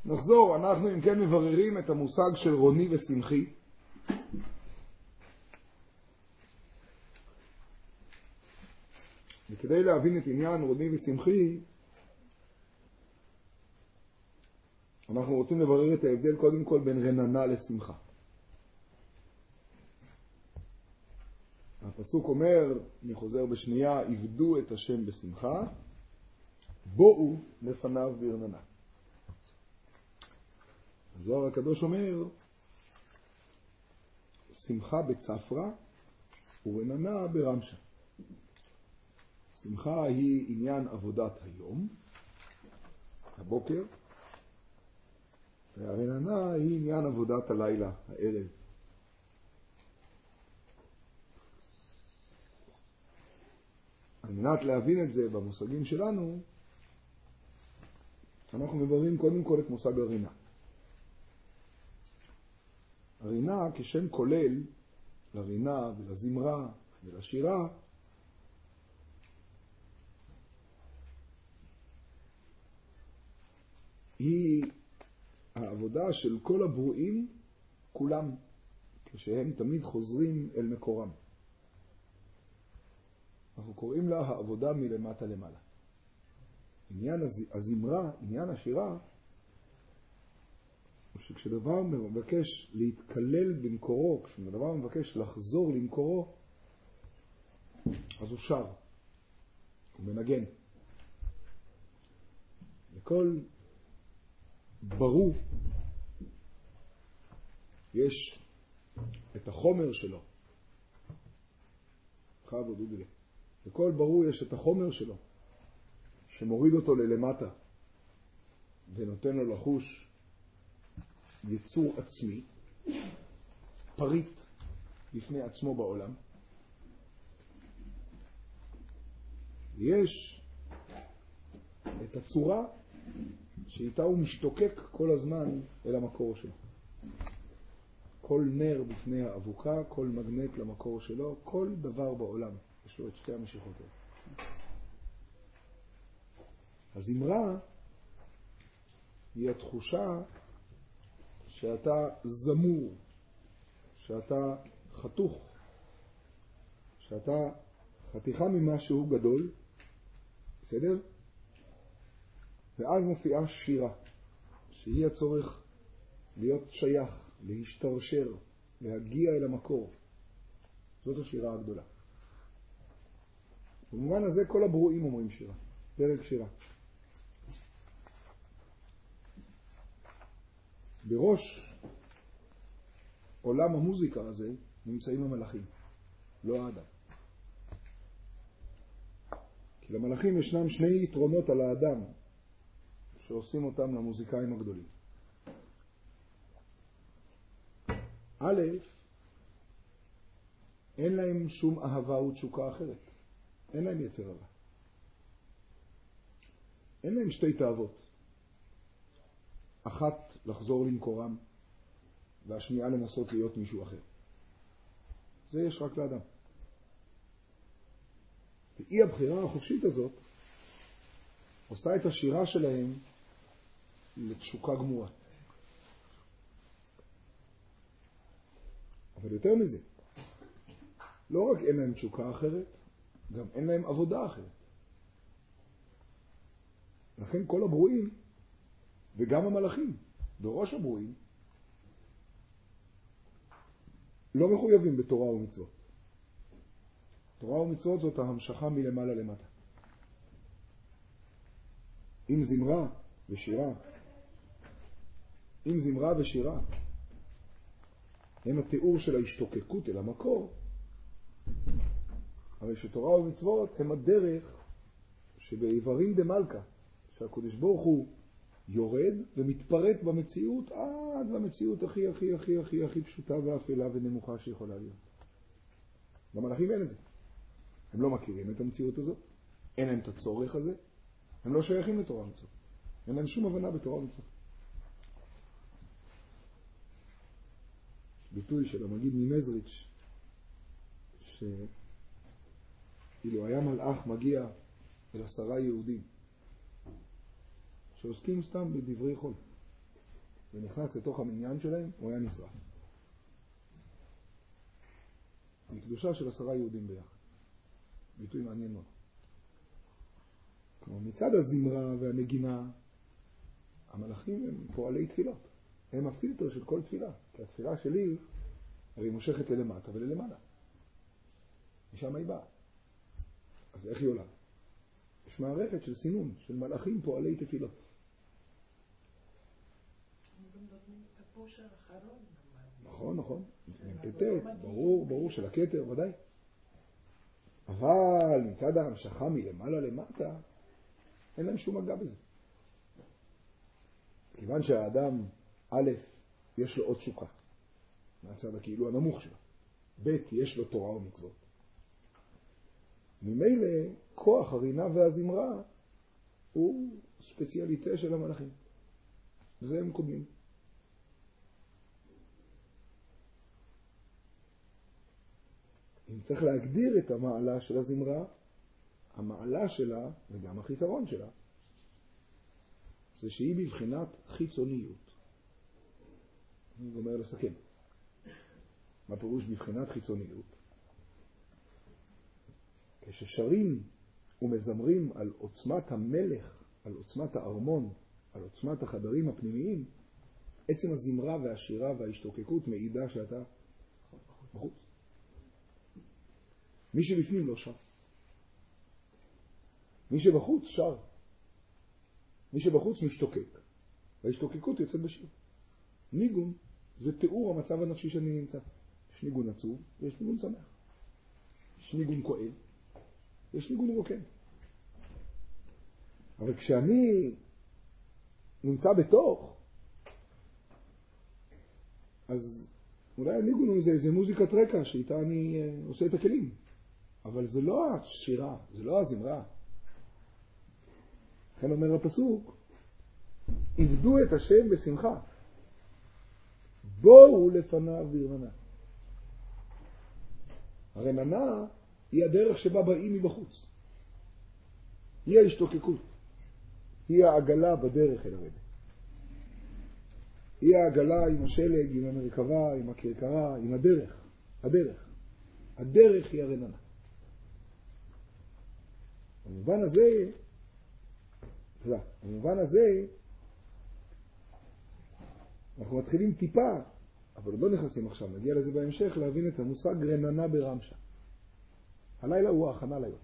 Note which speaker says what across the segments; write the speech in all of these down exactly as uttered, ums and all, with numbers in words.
Speaker 1: נחזור, אנחנו אם כן מבררים את המושג של רוני ושמחי. וכדי להבין את עניין רוני ושמחי, אנחנו רוצים לברר את ההבדל קודם כל בין רננה לשמחה. הפסוק אומר, אני חוזר בשנייה, עבדו את השם בשמחה, בואו לפניו ברננה. הזוהר הקדוש אומר, שמחה בצפרה ורננה ברמשה. שמחה היא עניין עבודת היום, הבוקר, והרננה היא עניין עבודת הלילה, הערב. על מנת להבין את זה במושגים שלנו, אנחנו מבררים קודם כל את מושג הרינה. הרינה כשם כולל לרינה ולזמרה ולשירה, היא העבודה של כל הברואים כולם, כשהם תמיד חוזרים אל מקורם. אנחנו קוראים לה העבודה מלמטה למעלה. עניין הזמרה, עניין השירה, הוא שכשדבר מבקש להתקלל במקורו, כשדבר מבקש לחזור למקורו, אז הוא שר, הוא מנגן. לכל ברור יש את החומר שלו. חב ודודלה. לכל ברור יש את החומר שלו, שמוריד אותו ללמטה ונותן לו לחוש יצור עצמי, פריט לפני עצמו בעולם. יש את הצורה שאיתה הוא משתוקק כל הזמן אל המקור שלו. כל נר בפני האבוקה, כל מגנט למקור שלו, כל דבר בעולם יש לו את שתי המשיכות האלה. הזמרה היא התחושה שאתה זמור, שאתה חתוך, שאתה חתיכה ממשהו גדול, בסדר? ואז מופיעה שירה, שהיא הצורך להיות שייך, להשתרשר, להגיע אל המקור. זאת השירה הגדולה. במובן הזה כל הברואים אומרים שירה, פרק שירה. בראש עולם המוזיקה הזה נמצאים המלאכים, לא האדם. כי למלאכים ישנם שני יתרונות על האדם שעושים אותם למוזיקאים הגדולים. א', אין להם שום אהבה ותשוקה אחרת. אין להם יצר הרע. אין להם שתי תאוות. אחת לחזור למקורם, והשנייה לנסות להיות מישהו אחר. זה יש רק לאדם. ואי הבחירה החופשית הזאת עושה את השירה שלהם לתשוקה גמורה. אבל יותר מזה, לא רק אין להם תשוקה אחרת, גם אין להם עבודה אחרת. לכן כל הברואים, וגם המלאכים, בראש הברואים, לא מחויבים בתורה ומצוות. תורה ומצוות זאת ההמשכה מלמעלה למטה. אם זמרה ושירה, אם זמרה ושירה, הם התיאור של ההשתוקקות אל המקור, הרי שתורה ומצוות הם הדרך שבעיברים דמלכה, שהקדוש ברוך הוא יורד ומתפרט במציאות עד למציאות הכי הכי הכי הכי הכי פשוטה ואפלה ונמוכה שיכולה להיות. למלאכים אין את זה. הם לא מכירים את המציאות הזאת, אין להם את הצורך הזה, הם לא שייכים לתורה ומצוות. אין להם שום הבנה בתורה ומצוות. ביטוי של המגיד ממזריץ' שאילו היה מלאך מגיע אל עשרה יהודים שעוסקים סתם בדברי חול, ונכנס לתוך המניין שלהם, הוא היה נשרף. מקדושה של עשרה יהודים ביחד. ביטוי מעניין מאוד. כמו מצד הזמרה והנגינה, המלאכים הם פועלי תפילות. הם הפילטר של כל תפילה. כי התפילה שלי הרי מושכת ללמטה וללמעלה. משם היא באה. אז איך היא עולה? יש מערכת של סינון, של מלאכים פועלי תפילות. נכון, נכון. מפתת, ברור, ברור של הכתר, ודאי. אבל מצד ההמשכה מלמעלה למטה, אין להם שום מגע בזה. כיוון שהאדם, א', יש לו עוד תשוקה, מהצד הכאילו הנמוך שלו. ב', יש לו תורה ומצוות. ממילא, כוח הרינה והזמרה הוא ספציאליטה של המלאכים. וזה הם קודמים. אם צריך להגדיר את המעלה של הזמרה, המעלה שלה וגם החיסרון שלה, זה שהיא בבחינת חיצוניות. אני אומר לסכם. מה פירוש בבחינת חיצוניות? כששרים ומזמרים על עוצמת המלך, על עוצמת הארמון, על עוצמת החדרים הפנימיים, עצם הזמרה והשירה וההשתוקקות מעידה שאתה בחוץ. מי שבפנים לא שר. מי שבחוץ שר. מי שבחוץ משתוקק. וההשתוקקות יוצאת בשיר. ניגון זה תיאור המצב הנפשי שאני נמצא. יש ניגון עצוב ויש ניגון שמח. יש ניגון כואב. יש ניגון רוקן. אבל כשאני נמצא בתוך, אז אולי הניגון הוא איזה מוזיקת רקע שאיתה אני עושה את הכלים. אבל זה לא השירה, זה לא הזמרה. לכן אומר הפסוק, עבדו את השם בשמחה. בואו לפניו ברננה. הרננה היא הדרך שבה באים מבחוץ. היא ההשתוקקות. היא העגלה בדרך אל הרב. היא העגלה עם השלג, עם המרכבה, עם הכרכרה, עם הדרך. הדרך. הדרך היא הרננה. במובן הזה, תודה, במובן הזה, אנחנו מתחילים טיפה, אבל לא נכנסים עכשיו, נגיע לזה בהמשך, להבין את המושג רננה ברמשה. הלילה הוא ההכנה ליום.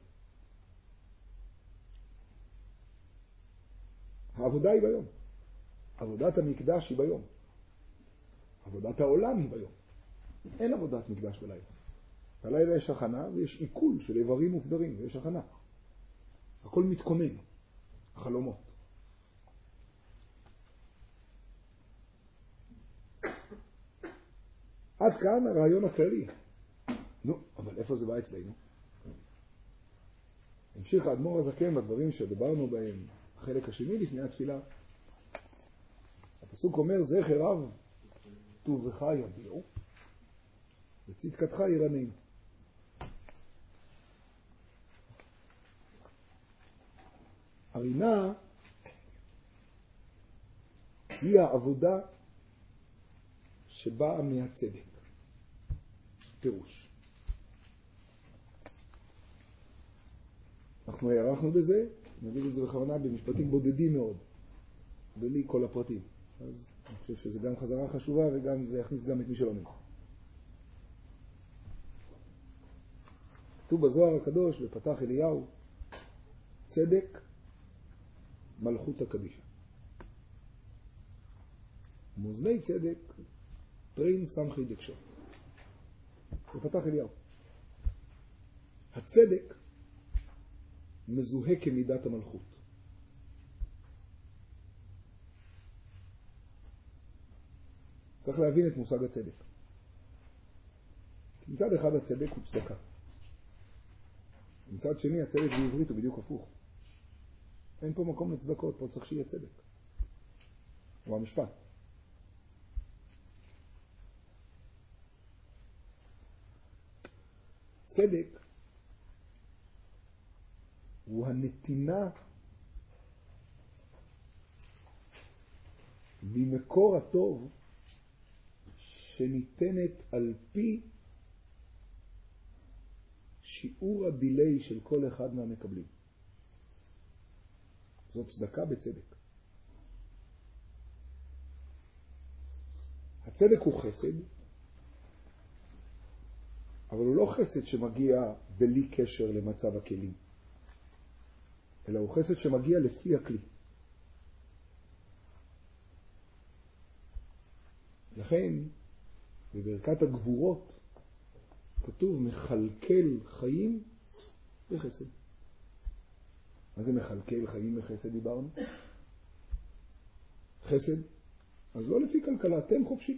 Speaker 1: העבודה היא ביום. עבודת המקדש היא ביום. עבודת העולם היא ביום. אין עבודת מקדש בלילה. בלילה יש הכנה ויש עיכול של איברים ופדרים ויש הכנה. הכל מתכונן. החלומות. עד כאן הרעיון הכללי. נו, אבל איפה זה בא אצלנו? המשיך האדמו"ר הזקן בדברים שדיברנו בהם החלק השני לפני התפילה. הפסוק אומר, זכר רב טובך יביעו וצדקתך ירנן. הרינה היא העבודה שבאה מהצדק. פירוש. אנחנו הערכנו בזה, נגיד את זה בכוונה במשפטים בודדים מאוד, בלי כל הפרטים. אז אני חושב שזה גם חזרה חשובה וגם זה יכניס גם את מי שלא נמצא. כתוב בזוהר הקדוש, בפתח אליהו, צדק מלכות הקדישה. מאזני צדק פרין סמכי דקשו. בפתח אליהו. הצדק מזוהה כמידת המלכות. צריך להבין את מושג הצדק. מצד אחד הצדק הוא צדקה. מצד שני הצדק בעברית הוא בדיוק הפוך. אין פה מקום לצדקות, פה צריך שיהיה צדק. הוא המשפט. צדק הוא הנתינה ממקור הטוב שניתנת על פי שיעור הדילי של כל אחד מהמקבלים. זאת צדקה בצדק. הצדק הוא חסד, אבל הוא לא חסד שמגיע בלי קשר למצב הכלים, אלא הוא חסד שמגיע לפי הכלי. לכן בברכת הגבורות כתוב מחלקל חיים בחסד. מה זה מחלקל חיים בחסד דיברנו? חסד, אז לא לפי כלכלה, אתם חופשי.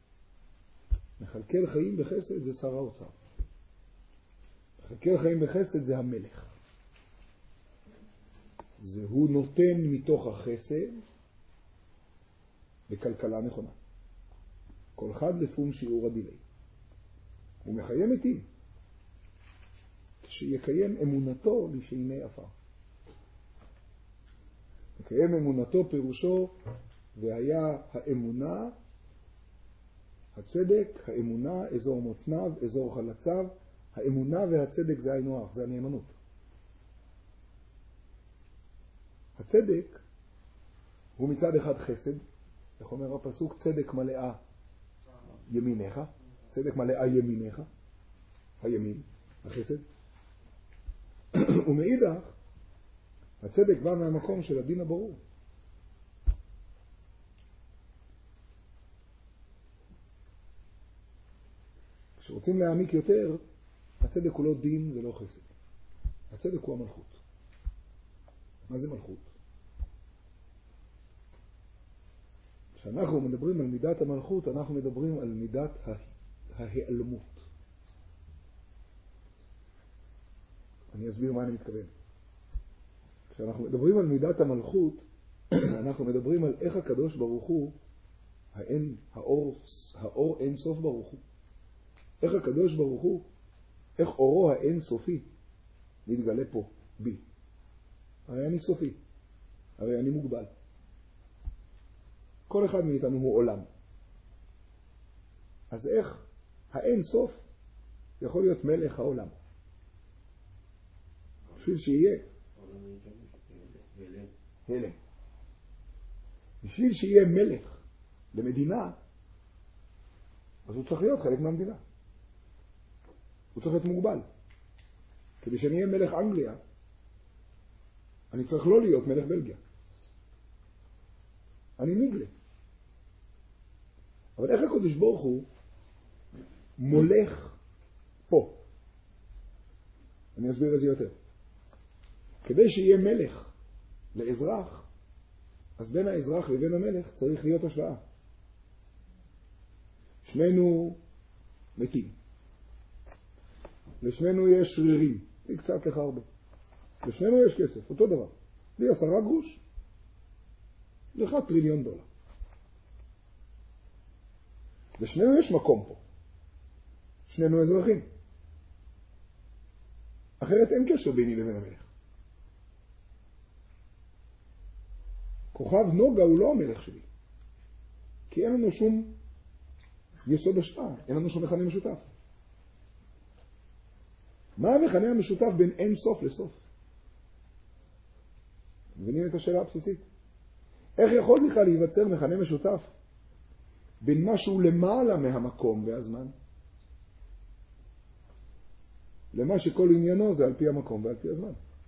Speaker 1: מחלקל חיים בחסד זה שר האוצר. מחלקל חיים בחסד זה המלך. זה הוא נותן מתוך החסד בכלכלה נכונה. כל אחד לפום שיעור הדילי. הוא מחיים מתים. שיקיים אמונתו לשעיני אפר. מקיים אמונתו פירושו, והיה האמונה, הצדק, האמונה, אזור מותניו, אזור חלציו. האמונה והצדק זה היינו הך, זה הנאמנות. הצדק הוא מצד אחד חסד, איך אומר הפסוק, צדק מלאה ימיניך, צדק מלאה ימיניך, הימין, החסד. ומאידך, הצדק בא מהמקום של הדין הברור. כשרוצים להעמיק יותר, הצדק הוא לא דין ולא חסד. הצדק הוא המלכות. מה זה מלכות? כשאנחנו מדברים על מידת המלכות, אנחנו מדברים על מידת ההיעלמות. אני אסביר מה אני מתכוון. כשאנחנו מדברים על מידת המלכות, אנחנו מדברים על איך הקדוש ברוך הוא, האין, האור, האור אין סוף ברוך הוא. איך הקדוש ברוך הוא, איך אורו האין סופי מתגלה פה, בי. הרי אני סופי, הרי אני מוגבל. כל אחד מאיתנו הוא עולם. אז איך האין סוף יכול להיות מלך העולם? בשביל שיהיה הלם. בשביל שיהיה מלך למדינה, אז הוא צריך להיות חלק מהמדינה. הוא צריך להיות מוגבל. כדי שאני אהיה מלך אנגליה, אני צריך לא להיות מלך בלגיה. אני ניגלה. אבל איך הקדוש ברוך הוא מולך פה? אני אסביר את זה יותר. כדי שיהיה מלך לאזרח, אז בין האזרח לבין המלך צריך להיות השוואה. שנינו מתים. לשנינו יש שרירים, לי קצת לך הרבה. לשנינו יש כסף, אותו דבר. לי עשרה גרוש, לך טריליון דולר. לשנינו יש מקום פה. שנינו אזרחים. אחרת אין קשר ביני לבין המלך. כוכב נוגה הוא לא המלך שלי. כי אין לנו שום יסוד השפעה, אין לנו שום מכנה משותף. מה המכנה המשותף בין אין סוף לסוף? מבינים את השאלה הבסיסית? איך יכול בכלל להיווצר מכנה משותף בין משהו למעלה מהמקום והזמן למה שכל עניינו זה על פי המקום ועל פי הזמן?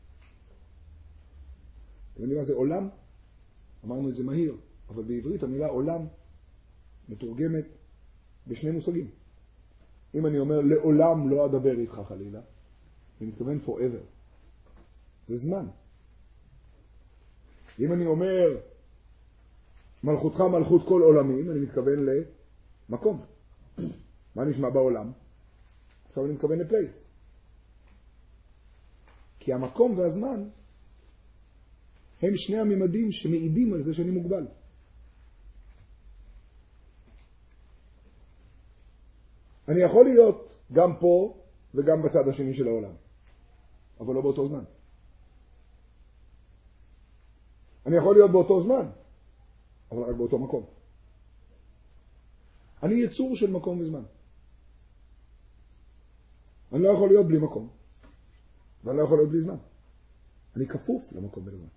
Speaker 1: אתם יודעים מה זה עולם? אמרנו את זה מהיר, אבל בעברית המילה עולם מתורגמת בשני מושגים. אם אני אומר לעולם לא אדבר איתך חלילה, אני מתכוון forever. זה זמן. אם אני אומר מלכותך מלכות כל עולמים, אני מתכוון למקום. מה נשמע בעולם? עכשיו אני מתכוון לפלייס. כי המקום והזמן הם שני הממדים שמעידים על זה שאני מוגבל. אני יכול להיות גם פה וגם בצד השני של העולם, אבל לא באותו זמן. אני יכול להיות באותו זמן, אבל רק באותו מקום. אני יצור של מקום וזמן. אני לא יכול להיות בלי מקום, ואני לא יכול להיות בלי זמן. אני כפוף למקום ולזמן.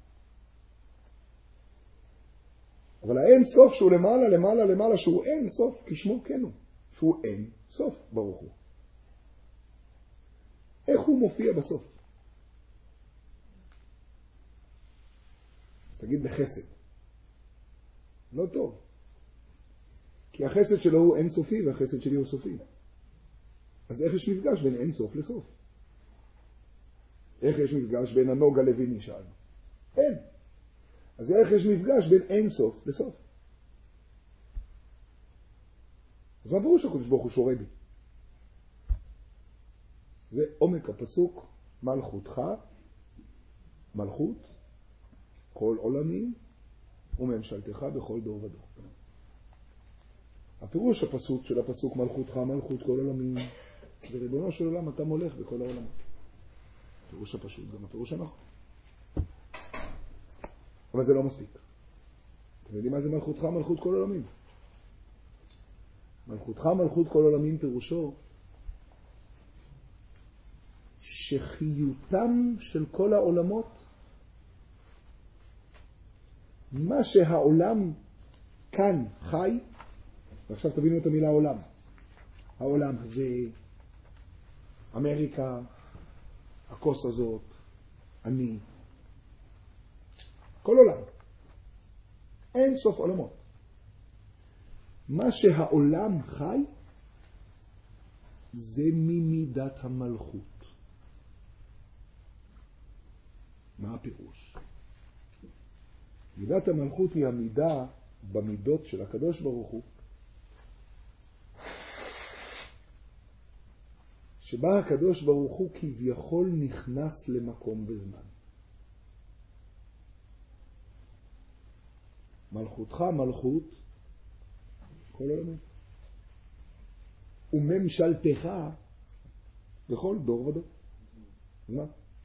Speaker 1: אבל האין סוף שהוא למעלה, למעלה, למעלה, שהוא אין סוף, כשמו כן הוא, שהוא אין סוף ברוך הוא. איך הוא מופיע בסוף? אז תגיד בחסד. לא טוב. כי החסד שלו הוא אין סופי והחסד שלי הוא סופי. אז איך יש מפגש בין אין סוף לסוף? איך יש מפגש בין הנוגה לביני שאלנו? אין. אז איך יש מפגש בין אין סוף לסוף? אז מה פירוש הקדוש ברוך הוא שורה בי? זה עומק הפסוק, מלכותך, מלכות, כל עולמים, וממשלתך בכל דור ודור. הפירוש הפסוק של הפסוק מלכותך, מלכות כל עולמים, וריבונו של עולם אתה מולך בכל העולמות. הפירוש הפשוט, גם הפירוש הנכון. אבל זה לא מספיק. אתם יודעים מה זה מלכותך, מלכות כל עולמים? מלכותך, מלכות כל עולמים פירושו שחיותם של כל העולמות, מה שהעולם כאן חי, ועכשיו תבינו את המילה עולם. העולם הזה, אמריקה, הכוס הזאת, אני, כל עולם. אין סוף עולמות. מה שהעולם חי, זה ממידת המלכות. מה הפירוש? מידת המלכות היא המידה במידות של הקדוש ברוך הוא, שבה הקדוש ברוך הוא כביכול נכנס למקום וזמן. מלכותך מלכות כל עולמים. וממשלתך בכל דור ודור. מה?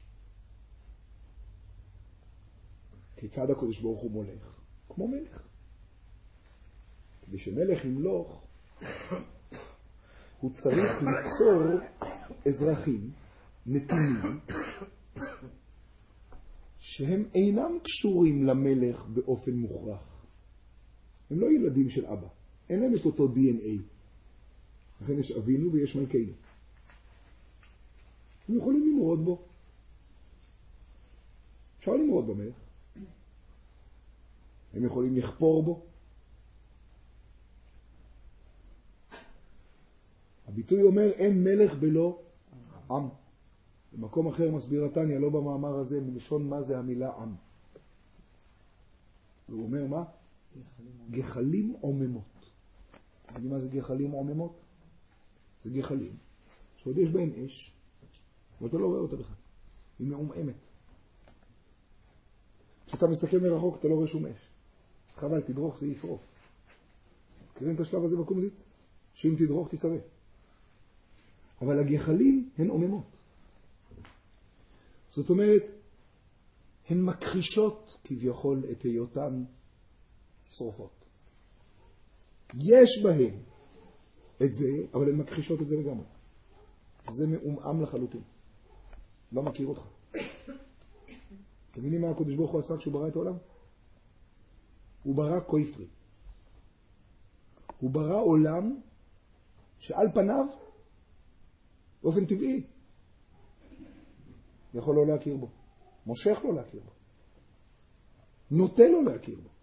Speaker 1: כיצד הקדוש ברוך הוא מולך? כמו מלך. כדי שמלך ימלוך, הוא צריך ליצור אזרחים נתינים שהם אינם קשורים למלך באופן מוכרח. הם לא ילדים של אבא. אין להם את אותו די אן איי. לכן יש אבינו ויש מלכנו. הם יכולים למרוד בו. אפשר למרוד במלך. הם יכולים לכפור בו. הביטוי אומר אין מלך בלא עם. במקום אחר מסביר התניא, לא במאמר הזה, מלשון מה זה המילה עם. הוא אומר מה? גחלים עוממות. יודעים מה זה גחלים עוממות? זה גחלים שעוד יש בהם אש, ואתה לא רואה אותה בכלל. היא מעוממת. כשאתה מסתכל מרחוק אתה לא רואה שום אש. חבל, תדרוך, זה ישרוף. מכירים את השלב הזה בקומזיץ? שאם תדרוך תשרף. אבל הגחלים הן עוממות. זאת אומרת, הן מכחישות כביכול את היותן שרופות. יש בהן את זה, אבל הן מכחישות את זה לגמרי. זה מעומעם לחלוטין. לא מכיר אותך. תביני מה הקדוש ברוך הוא עשה כשהוא ברא את העולם? הוא ברא כויפרי. הוא ברא עולם שעל פניו, באופן טבעי, יכול לא להכיר בו. מושך לא להכיר בו. נוטה לא להכיר בו.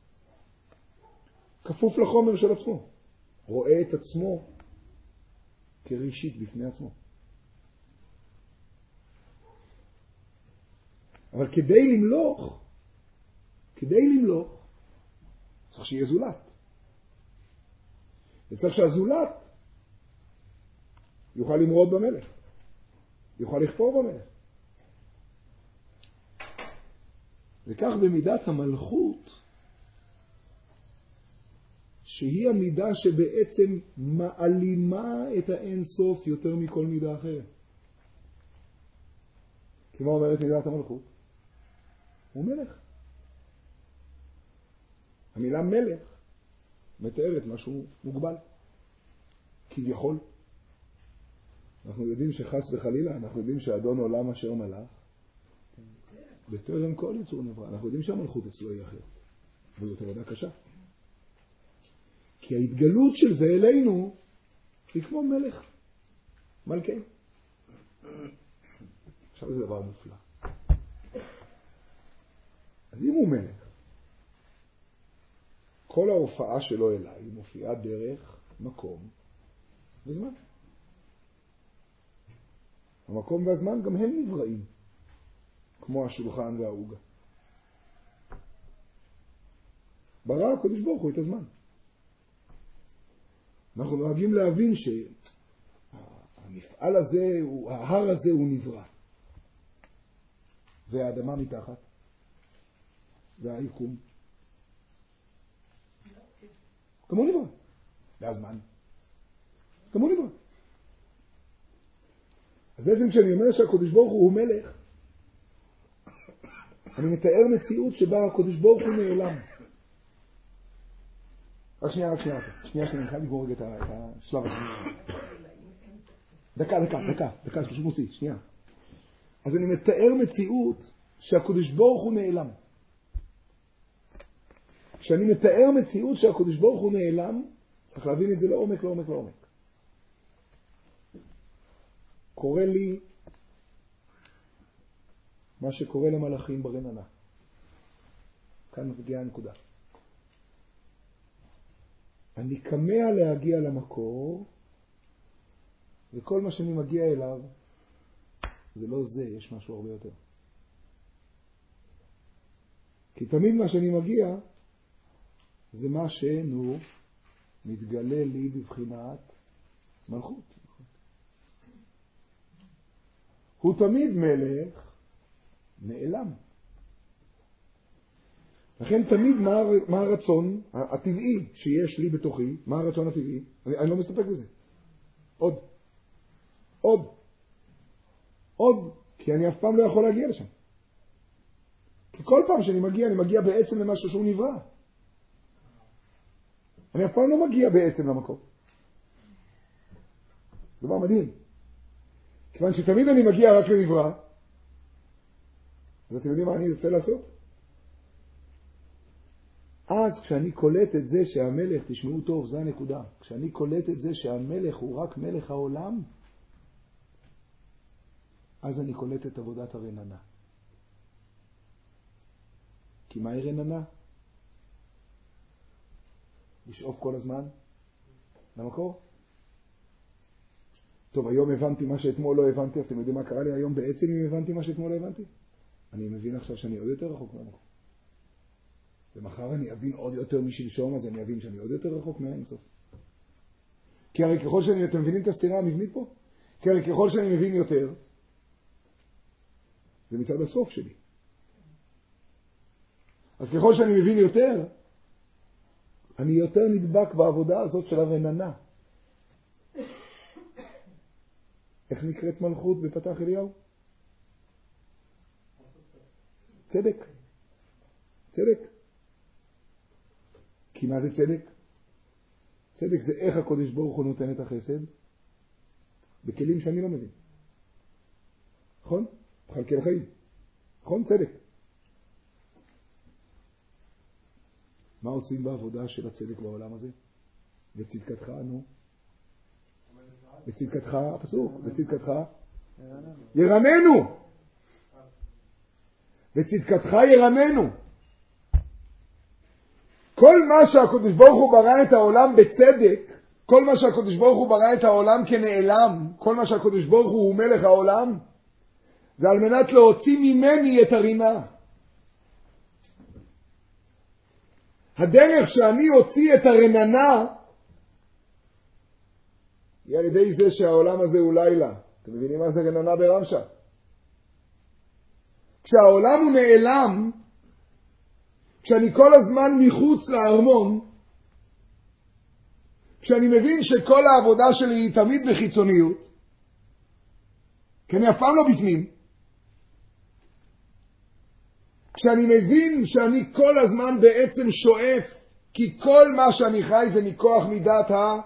Speaker 1: כפוף לחומר של עצמו. רואה את עצמו כראשית בפני עצמו. אבל כדי למלוך, כדי למלוך, צריך שיהיה זולת. וצריך שהזולת יוכל למרוד במלך. יוכל לכפור במלך. וכך במידת המלכות, שהיא המידה שבעצם מעלימה את האין סוף יותר מכל מידה אחרת. כי מה אומרת מידת המלכות? הוא מלך. המילה מלך מתארת משהו מוגבל. כביכול. אנחנו יודעים שחס וחלילה, אנחנו יודעים שאדון עולם אשר מלך, בטרם כל יצור נברא. אנחנו יודעים שהמלכות אצלו היא אחרת. וזאת עבודה קשה. כי ההתגלות של זה אלינו היא כמו מלך. מלכי. עכשיו זה דבר מופלא. אז אם הוא מלך, כל ההופעה שלו אליי מופיעה דרך מקום וזמן. המקום והזמן גם הם נבראים, כמו השולחן והעוגה. ברא הקדוש ברוך הוא את הזמן. אנחנו נוהגים להבין שהמפעל הזה, ההר הזה הוא נברא. והאדמה מתחת. והיקום. כמו נברא. והזמן. כמו נברא. אז בעצם כשאני אומר שהקדוש ברוך הוא מלך, אני מתאר מציאות שבה הקדוש ברוך הוא נעלם. רק שנייה, רק שנייה. שנייה שאני חייב לגבור רגע את השלב הזה. דקה, דקה, דקה, דקה, פשוט מוציא, שנייה. אז אני מתאר מציאות שהקדוש ברוך הוא נעלם. כשאני מתאר מציאות שהקדוש ברוך הוא נעלם, צריך להבין את זה לעומק, לעומק, לעומק. קורה לי מה שקורה למלאכים ברננה. כאן מגיעה הנקודה. אני כמה להגיע למקור, וכל מה שאני מגיע אליו, זה לא זה, יש משהו הרבה יותר. כי תמיד מה שאני מגיע, זה מה שנו מתגלה לי בבחינת מלכות. הוא תמיד מלך נעלם. לכן תמיד מה, מה הרצון הטבעי שיש לי בתוכי, מה הרצון הטבעי? אני, אני לא מסתפק בזה. עוד. עוד. עוד. כי אני אף פעם לא יכול להגיע לשם. כי כל פעם שאני מגיע, אני מגיע בעצם למשהו שהוא נברא. אני אף פעם לא מגיע בעצם למקום. זה דבר מדהים. כיוון שתמיד אני מגיע רק לנברא, אז אתם יודעים מה אני רוצה לעשות? אז כשאני קולט את זה שהמלך, תשמעו טוב, זה הנקודה. כשאני קולט את זה שהמלך הוא רק מלך העולם, אז אני קולט את עבודת הרננה. כי מה היא רננה? לשאוף כל הזמן למקור. טוב, היום הבנתי מה שאתמול לא הבנתי, אז אתם יודעים מה קרה לי היום בעצם אם הבנתי מה שאתמול לא הבנתי? אני מבין עכשיו שאני עוד יותר רחוק מהמקור. ומחר אני אבין עוד יותר משלשום, אז אני אבין שאני עוד יותר רחוק מהאינסוף. כי הרי ככל שאני, אתם מבינים את הסתירה המבנית פה? כי הרי ככל שאני מבין יותר, זה מצד הסוף שלי. אז ככל שאני מבין יותר, אני יותר נדבק בעבודה הזאת של הרננה. איך נקראת מלכות בפתח אליהו? צדק. צדק. כי מה זה צדק? צדק זה איך הקדוש ברוך הוא נותן את החסד בכלים שאני לא מבין. נכון? חלקי חיים. נכון? צדק. מה עושים בעבודה של הצדק בעולם הזה? בצדקתך, נו. בצדקתך, הפסוק, בצדקתך ירננו. בצדקתך ירננו. כל מה שהקדוש ברוך הוא ברא את העולם בצדק, כל מה שהקדוש ברוך הוא ברא את העולם כנעלם, כל מה שהקדוש ברוך הוא הוא מלך העולם, זה על מנת להוציא ממני את הרינה. הדרך שאני הוציא את הרננה היא על ידי זה שהעולם הזה הוא לילה. אתם מבינים מה זה רננה ברמשה? כשהעולם הוא נעלם, כשאני כל הזמן מחוץ לארמון, כשאני מבין שכל העבודה שלי היא תמיד בחיצוניות, כי אני אף פעם לא בפנים, כשאני מבין שאני כל הזמן בעצם שואף כי כל מה שאני חי זה מכוח מידת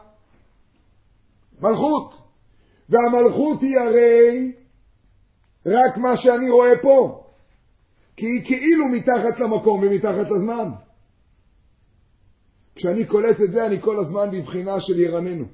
Speaker 1: המלכות. והמלכות היא הרי רק מה שאני רואה פה. כי היא כאילו מתחת למקום ומתחת לזמן. כשאני קולט את זה, אני כל הזמן בבחינה של ירננו.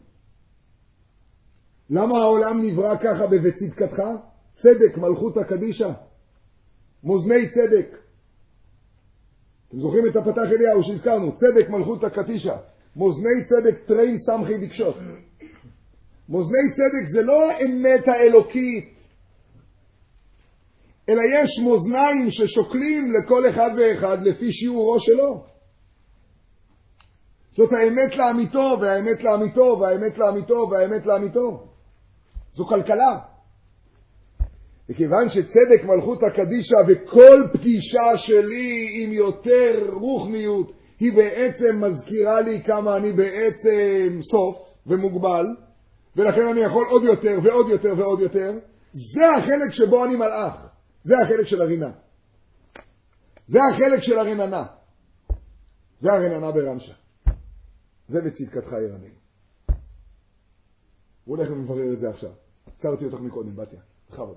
Speaker 1: למה העולם נברא ככה בבצדקתך? צדק, מלכות הקדישה. מוזני צדק. אתם זוכרים את הפתח אליהו שהזכרנו? צדק, מלכות הקדישה. מוזני צדק, טרין סמכי דקשות. מוזני צדק זה לא האמת האלוקית, אלא יש מוזניים ששוקלים לכל אחד ואחד לפי שיעורו שלו. זאת האמת לאמיתו, והאמת לאמיתו, והאמת לאמיתו, והאמת לאמיתו. זו כלכלה. וכיוון שצדק מלכות הקדישה וכל פגישה שלי עם יותר רוחניות היא בעצם מזכירה לי כמה אני בעצם סוף ומוגבל, ולכן אני יכול עוד יותר ועוד יותר ועוד יותר, זה החלק שבו אני מלאך. זה החלק של הרינה. זה החלק של הרננה. זה הרננה ברמשה. זה בצדקתך ירנן. הוא הולך ומברר את זה עכשיו. עצרתי אותך מקודם, בתיה. בכבוד.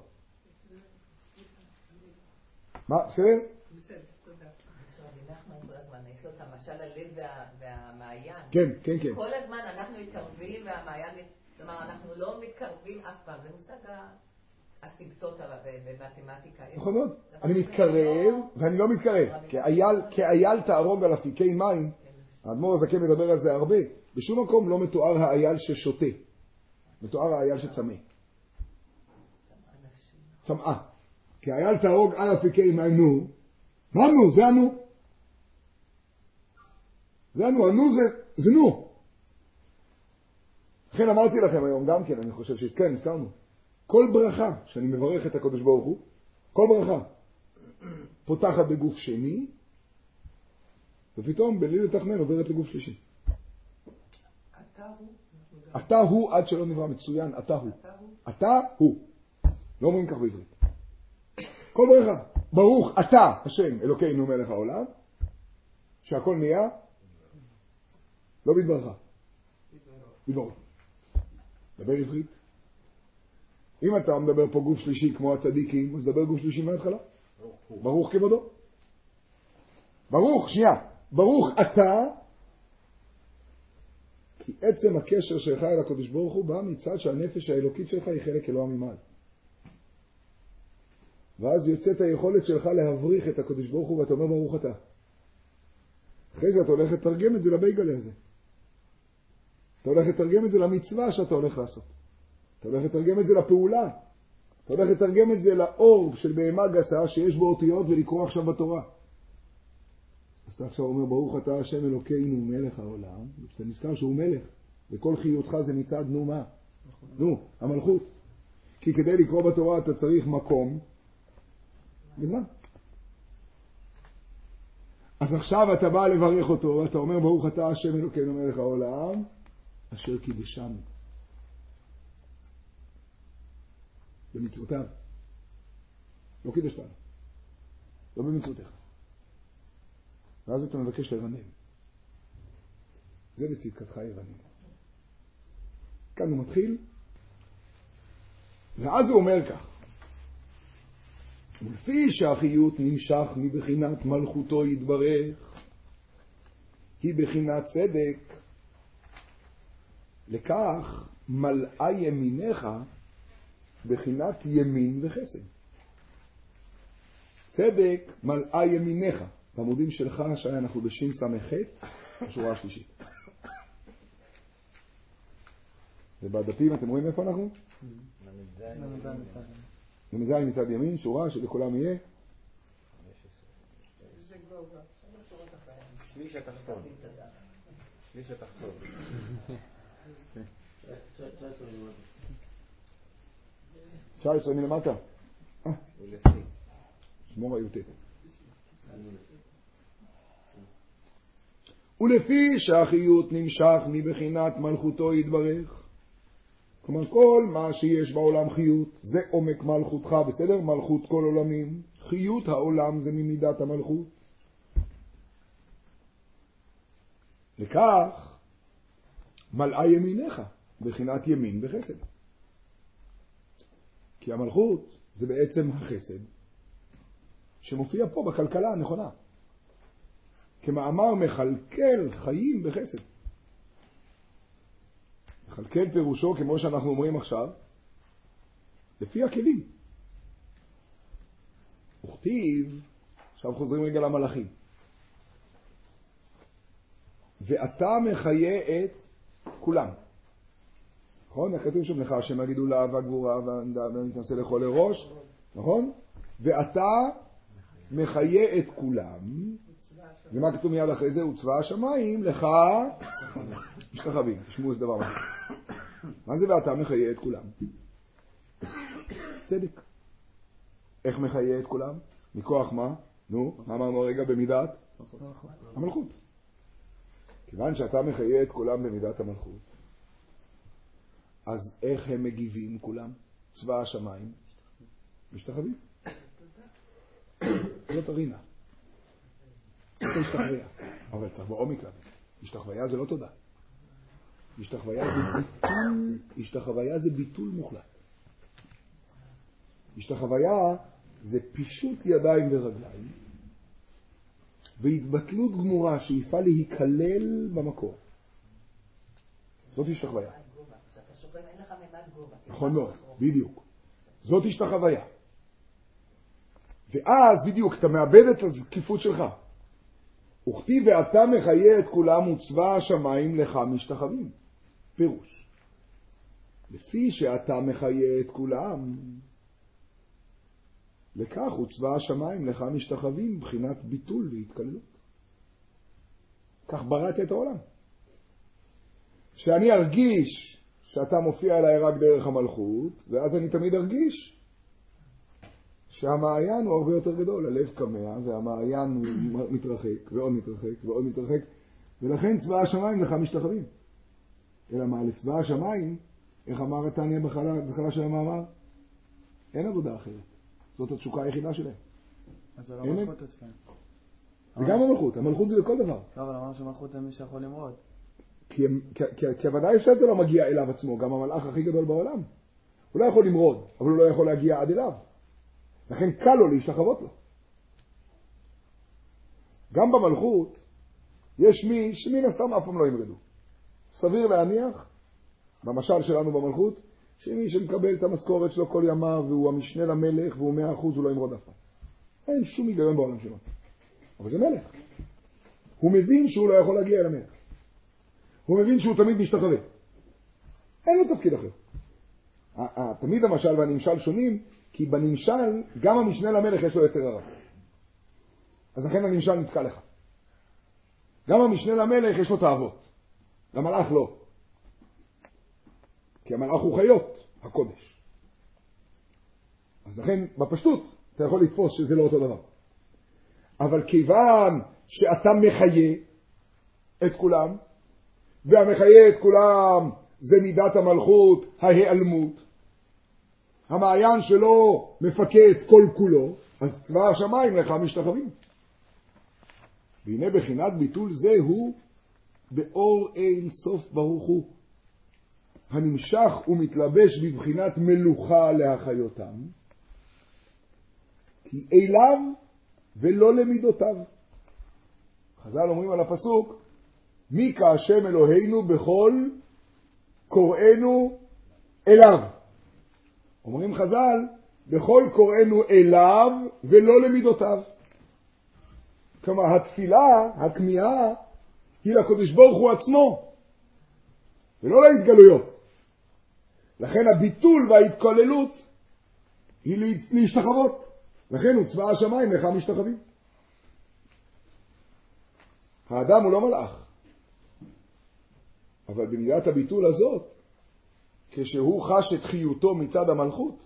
Speaker 1: מה? בסדר?
Speaker 2: בסדר, תודה. אנחנו יש לו את המשל הלב והמעיין.
Speaker 1: כן, כן, כן.
Speaker 2: כל הזמן אנחנו מתקרבים והמעיין, זאת אומרת, אנחנו לא מתקרבים אף פעם. זה מושג הסימפטוטה במתמטיקה.
Speaker 1: נכון מאוד. אני מתקרב ואני לא מתקרב. כאייל תערוג על אפיקי מים, האדמו"ר הזקן מדבר על זה הרבה. בשום מקום לא מתואר האייל ששותה. מתואר האייל שצמא. צמאה. כי האייל תערוג על אפיקי מים, נו. מה נו? זה הנו. זה הנו. הנו זה, זה נו. לכן אמרתי לכם היום גם כן, אני חושב שכן, הזכרנו. כל ברכה שאני מברך את הקדוש ברוך הוא, כל ברכה פותחת בגוף שני, ופתאום בלי לתכנן עוברת לגוף שלישי.
Speaker 2: אתה הוא.
Speaker 1: אתה הוא עד שלא נברא, מצוין, אתה הוא. אתה הוא. לא אומרים כך בעברית. כל ברכה. ברוך אתה, השם, אלוקינו מלך העולם, שהכל נהיה, לא בדברכה. בדברו. דבר עברית. אם אתה מדבר פה גוף שלישי כמו הצדיקים, אז דבר גוף שלישי מההתחלה. ברוך כבודו. ברוך, שנייה. ברוך אתה, כי עצם הקשר שלך אל הקדוש ברוך הוא בא מצד שהנפש האלוקית שלך היא חלק אלוה ממעל. ואז יוצאת היכולת שלך להבריך את הקדוש ברוך הוא ואתה אומר ברוך אתה. אחרי זה אתה הולך לתרגם את זה לבייגלה הזה. אתה הולך לתרגם את זה למצווה שאתה הולך לעשות. אתה הולך לתרגם את זה לפעולה. אתה הולך לתרגם את זה לאור של בהמה גסה שיש בו אותיות ולקרוא עכשיו בתורה. אז אתה עכשיו אומר ברוך אתה השם אלוקינו מלך העולם. אתה נזכר שהוא מלך. וכל חיותך זה מצד נו מה? נו, המלכות. כי כדי לקרוא בתורה אתה צריך מקום וזמן. אז עכשיו אתה בא לברך אותו ואתה אומר ברוך אתה השם אלוקינו מלך העולם אשר קידשנו במצוותיו. לא קידש לנו. לא במצוותיך. ואז אתה מבקש לרנן. זה בצדקתך ירנן. כאן הוא מתחיל, ואז הוא אומר כך. ולפי שהחיות נמשך מבחינת מלכותו יתברך, היא בחינת צדק, לכך מלאה ימיניך בחינת ימין וחסד. צדק מלאה ימיניך. בעמודים שלך שהיה אנחנו בשין סמך השורה השלישית. ובדפים אתם רואים איפה אנחנו? למזיים מצד ימין, שורה שלכולם יהיה.
Speaker 3: שליש התחתון. שליש התחתון.
Speaker 1: תשע עשרה מלמטה. שמור היוטט. ולפי שהחיות נמשך מבחינת מלכותו יתברך. כלומר כל מה שיש בעולם חיות זה עומק מלכותך, בסדר? מלכות כל עולמים. חיות העולם זה ממידת המלכות. וכך מלאה ימיניך, בחינת ימין וחסד. כי המלכות זה בעצם החסד שמופיע פה בכלכלה הנכונה. כמאמר מחלקל חיים בחסד. מחלקל פירושו, כמו שאנחנו אומרים עכשיו, לפי הכלים. וכתיב, עכשיו חוזרים רגע למלאכים. ואתה מחיה את כולם. נכון? כתוב שם לך השם הגידולה והגבורה והמתנשא לכל לראש. נכון? ואתה מחיה את כולם. ומה כתוב מיד אחרי זה? וצבא השמיים לך משתחווים. תשמעו איזה דבר מה. מה זה ואתה מחיה את כולם? צדק. איך מחיה את כולם? מכוח מה? נו, מה אמרנו רגע במידת? המלכות. כיוון שאתה מחיה את כולם במידת המלכות, אז איך הם מגיבים כולם? צבא השמיים משתחווים. זאת הרינה. זאת השתחוויה. אבל תבואו מכלל. השתחוויה זה לא תודה. השתחוויה זה ביטול, השתחוויה זה ביטול מוחלט. השתחוויה זה פישוט ידיים ורגליים והתבטלות גמורה שאיפה להיכלל במקור. זאת השתחוויה.
Speaker 2: אתה שוכב, אין לך ממד גובה.
Speaker 1: נכון מאוד, בדיוק. זאת השתחוויה. ואז בדיוק אתה מאבד את התקיפות שלך. וכתיב ואתה מחיה את כולם וצבא השמיים לך משתחווים. פירוש. לפי שאתה מחיה את כולם, לכך וצבא השמיים לך משתחווים בחינת ביטול והתקללות. כך בראת את העולם. שאני ארגיש שאתה מופיע אליי רק דרך המלכות, ואז אני תמיד ארגיש שהמעיין הוא הרבה יותר גדול, הלב קמע, והמעיין הוא מתרחק, ועוד מתרחק, ועוד מתרחק, ולכן צבא השמיים לך משתחווים. אלא מה, לצבא השמיים, איך אמר התניא בהתחלה של המאמר? אין עבודה אחרת. זאת התשוקה היחידה שלהם.
Speaker 3: אז זה לא מלכות אצלם.
Speaker 1: זה גם המלכות, המלכות זה לכל דבר.
Speaker 3: לא, אבל אמר שמלכות זה מי שיכול למרוד. כי,
Speaker 1: כי, כי, כי הוודאי שזה לא מגיע אליו עצמו, גם המלאך הכי גדול בעולם. הוא לא יכול למרוד, אבל הוא לא יכול להגיע עד אליו. לכן קל לו להשתחוות לו. גם במלכות יש מי שמן הסתם אף פעם לא ימרדו. סביר להניח, במשל שלנו במלכות, שמי שמקבל את המשכורת שלו כל ימיו והוא המשנה למלך והוא מאה אחוז הוא לא ימרוד אף פעם. אין שום היגיון בעולם שלו. אבל זה מלך. הוא מבין שהוא לא יכול להגיע אל המלך. הוא מבין שהוא תמיד משתחווה. אין לו תפקיד אחר. תמיד המשל והנמשל שונים, כי בנמשל גם המשנה למלך יש לו יצר הרע. אז לכן הנמשל נתקע לך. גם המשנה למלך יש לו תאוות. למלאך לא. כי המלאך הוא חיות, הקודש. אז לכן בפשטות אתה יכול לתפוס שזה לא אותו דבר. אבל כיוון שאתה מחיה את כולם, והמחיה את כולם זה מידת המלכות, ההיעלמות, המעיין שלו מפקד כל כולו, אז צבא השמיים לך משתחווים. והנה בחינת ביטול זה הוא באור אין סוף ברוך הוא, הנמשך ומתלבש בבחינת מלוכה להחיותם, כי אליו ולא למידותיו. חז"ל אומרים על הפסוק, מי כהשם אלוהינו בכל קוראינו אליו. אומרים חז"ל, בכל קוראינו אליו ולא למידותיו. כלומר, התפילה, הכמיהה, היא לקדוש ברוך הוא עצמו, ולא להתגלויות. לכן הביטול וההתכוללות היא להשתחוות. לכן הוא צבא השמיים לך משתחווים. האדם הוא לא מלאך. אבל במידת הביטול הזאת, כשהוא חש את חיותו מצד המלכות,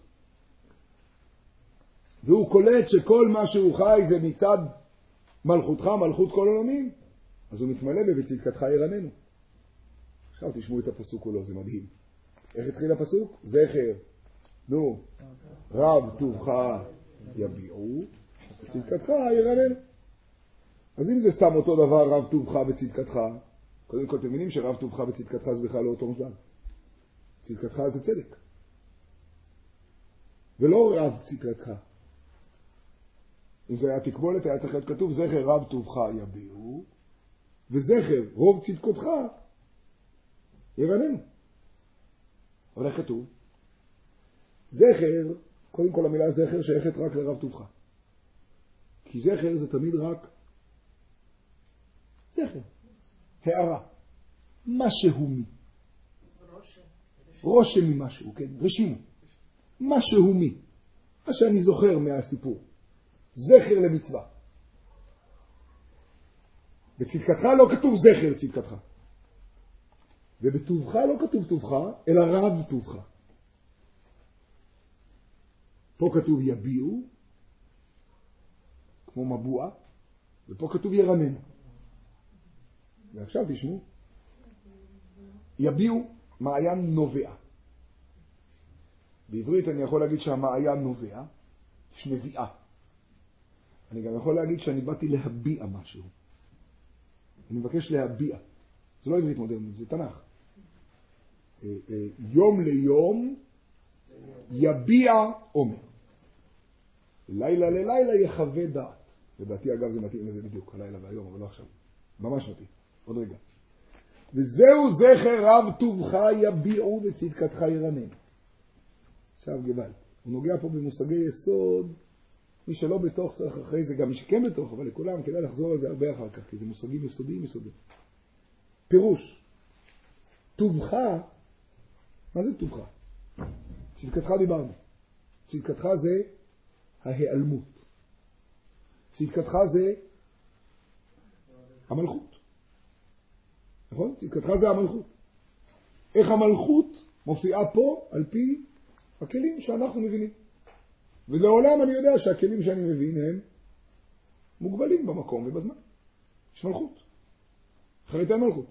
Speaker 1: והוא קולט שכל מה שהוא חי זה מצד מלכותך, מלכות כל עולמים, אז הוא מתמלא בצדקתך ירננו. עכשיו תשמעו את הפסוק כולו, זה מדהים. איך התחיל הפסוק? זכר, נו, רב טובך יביעו, בצדקתך ירננו. אז אם זה סתם אותו דבר, רב טובך בצדקתך, קודם כל, אתם מבינים שרב טובך וצדקתך זה בכלל לא אותו מובן. צדקתך זה צדק. ולא רב צדקתך. אם זה היה תקבולת, היה צריך להיות כתוב, זכר רב טובך יביאו, וזכר רוב צדקתך ירננו. אבל איך כתוב? זכר, קודם כל המילה זכר שייכת רק לרב טובך. כי זכר זה תמיד רק זכר. הערה. משהו מי. רושם ממשהו, כן? רשימו. משהו מי. מה שאני זוכר מהסיפור. זכר למצווה. בצדקתך לא כתוב זכר צדקתך. ובטובך לא כתוב טובך, אלא רב טובך. פה כתוב יביאו, כמו מבוע, ופה כתוב ירננו. ועכשיו תשמעו. יביאו מעיין נובע. בעברית אני יכול להגיד שהמעיין נובע, יש נביאה. אני גם יכול להגיד שאני באתי להביע משהו. אני מבקש להביע. זה לא עברית מודרנית, זה תנ"ך. יום ליום יביע עומר. לילה ללילה יחווה דעת. לדעתי אגב זה מתאים לזה בדיוק, הלילה והיום, אבל לא עכשיו. ממש מתאים. עוד רגע. וזהו זכר רב טובך יביעו וצדקתך ירנן. עכשיו גבל. הוא נוגע פה במושגי יסוד. מי שלא בתוך צריך אחרי זה, גם מי שכן בתוך, אבל לכולם כדאי לחזור על זה הרבה אחר כך, כי זה מושגים יסודיים יסודיים. פירוש. טובך, מה זה טובך? צדקתך דיברנו. צדקתך זה ההיעלמות. צדקתך זה המלכות. נכון? צדקתך זה המלכות. איך המלכות מופיעה פה על פי הכלים שאנחנו מבינים. ולעולם אני יודע שהכלים שאני מבין הם מוגבלים במקום ובזמן. יש מלכות. אחרת אין מלכות.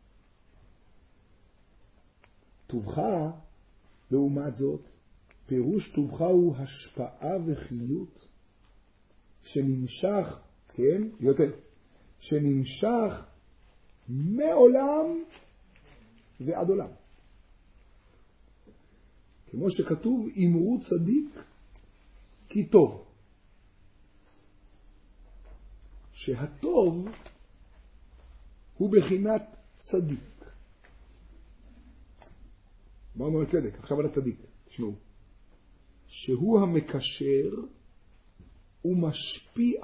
Speaker 1: טובך, לעומת זאת, פירוש טובך הוא השפעה וחיות שנמשך, כן, יותר, שנמשך מעולם ועד עולם. כמו שכתוב, אמרו צדיק כי טוב. שהטוב הוא בחינת צדיק. אמרנו על צדק, עכשיו על הצדיק. תשמעו. שהוא המקשר ומשפיע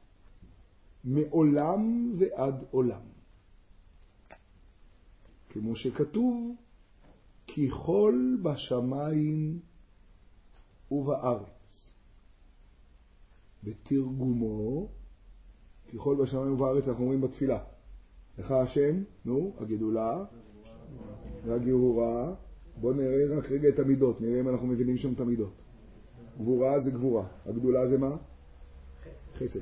Speaker 1: מעולם ועד עולם. כמו שכתוב, כי חול בשמיים ובארץ. בתרגומו, כי חול בשמיים ובארץ אנחנו אומרים בתפילה. לך השם, נו, הגדולה והגבורה. בואו נראה רק רגע את המידות, נראה אם אנחנו מבינים שם את המידות. גבורה זה גבורה, הגדולה זה מה? חסד.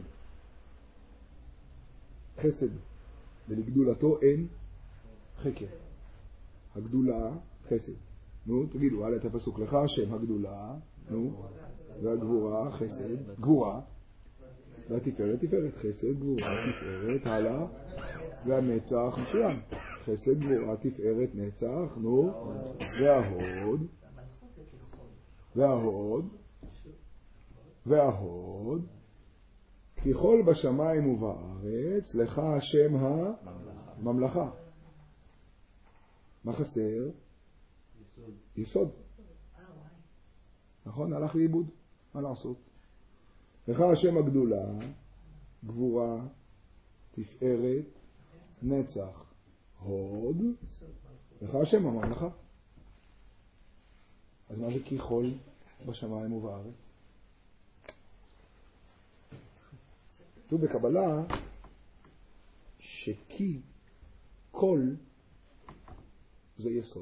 Speaker 1: חסד. ולגדולתו אין חקר. הגדולה, חסד. נו, תגידו, הלאה את הפסוק. לך השם הגדולה, נו, והגבורה, חסד, גבורה. והתפארת, תפארת, חסד, גבורה, תפארת, הלאה. והנצח מצוין. חסד, גבורה, תפארת, נצח, נו, וההוד, וההוד, וההוד, כי חול בשמיים ובארץ, לך השם הממלכה. מה חסר? יסוד. יסוד. נכון? הלך לאיבוד. מה לעשות? לך השם הגדולה, גבורה, תפארת, נצח, הוד, לך השם הממלכה. אז מה זה כי חול בשמיים ובארץ? כתוב בקבלה שכי כל זה יסוד.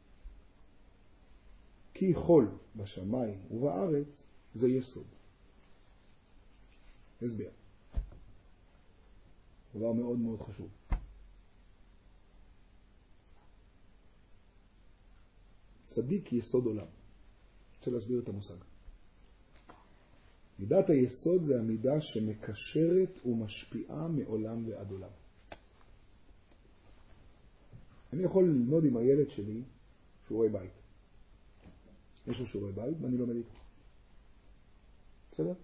Speaker 1: כי חול בשמיים ובארץ זה יסוד. הסבר. דבר מאוד מאוד חשוב. צדיק יסוד עולם. רוצה להסביר את המושג. מידת היסוד זה המידה שמקשרת ומשפיעה מעולם ועד עולם. אני יכול ללמוד עם הילד שלי שיעורי בית. יש לו שיעורי בית ואני לומד איתו. בסדר?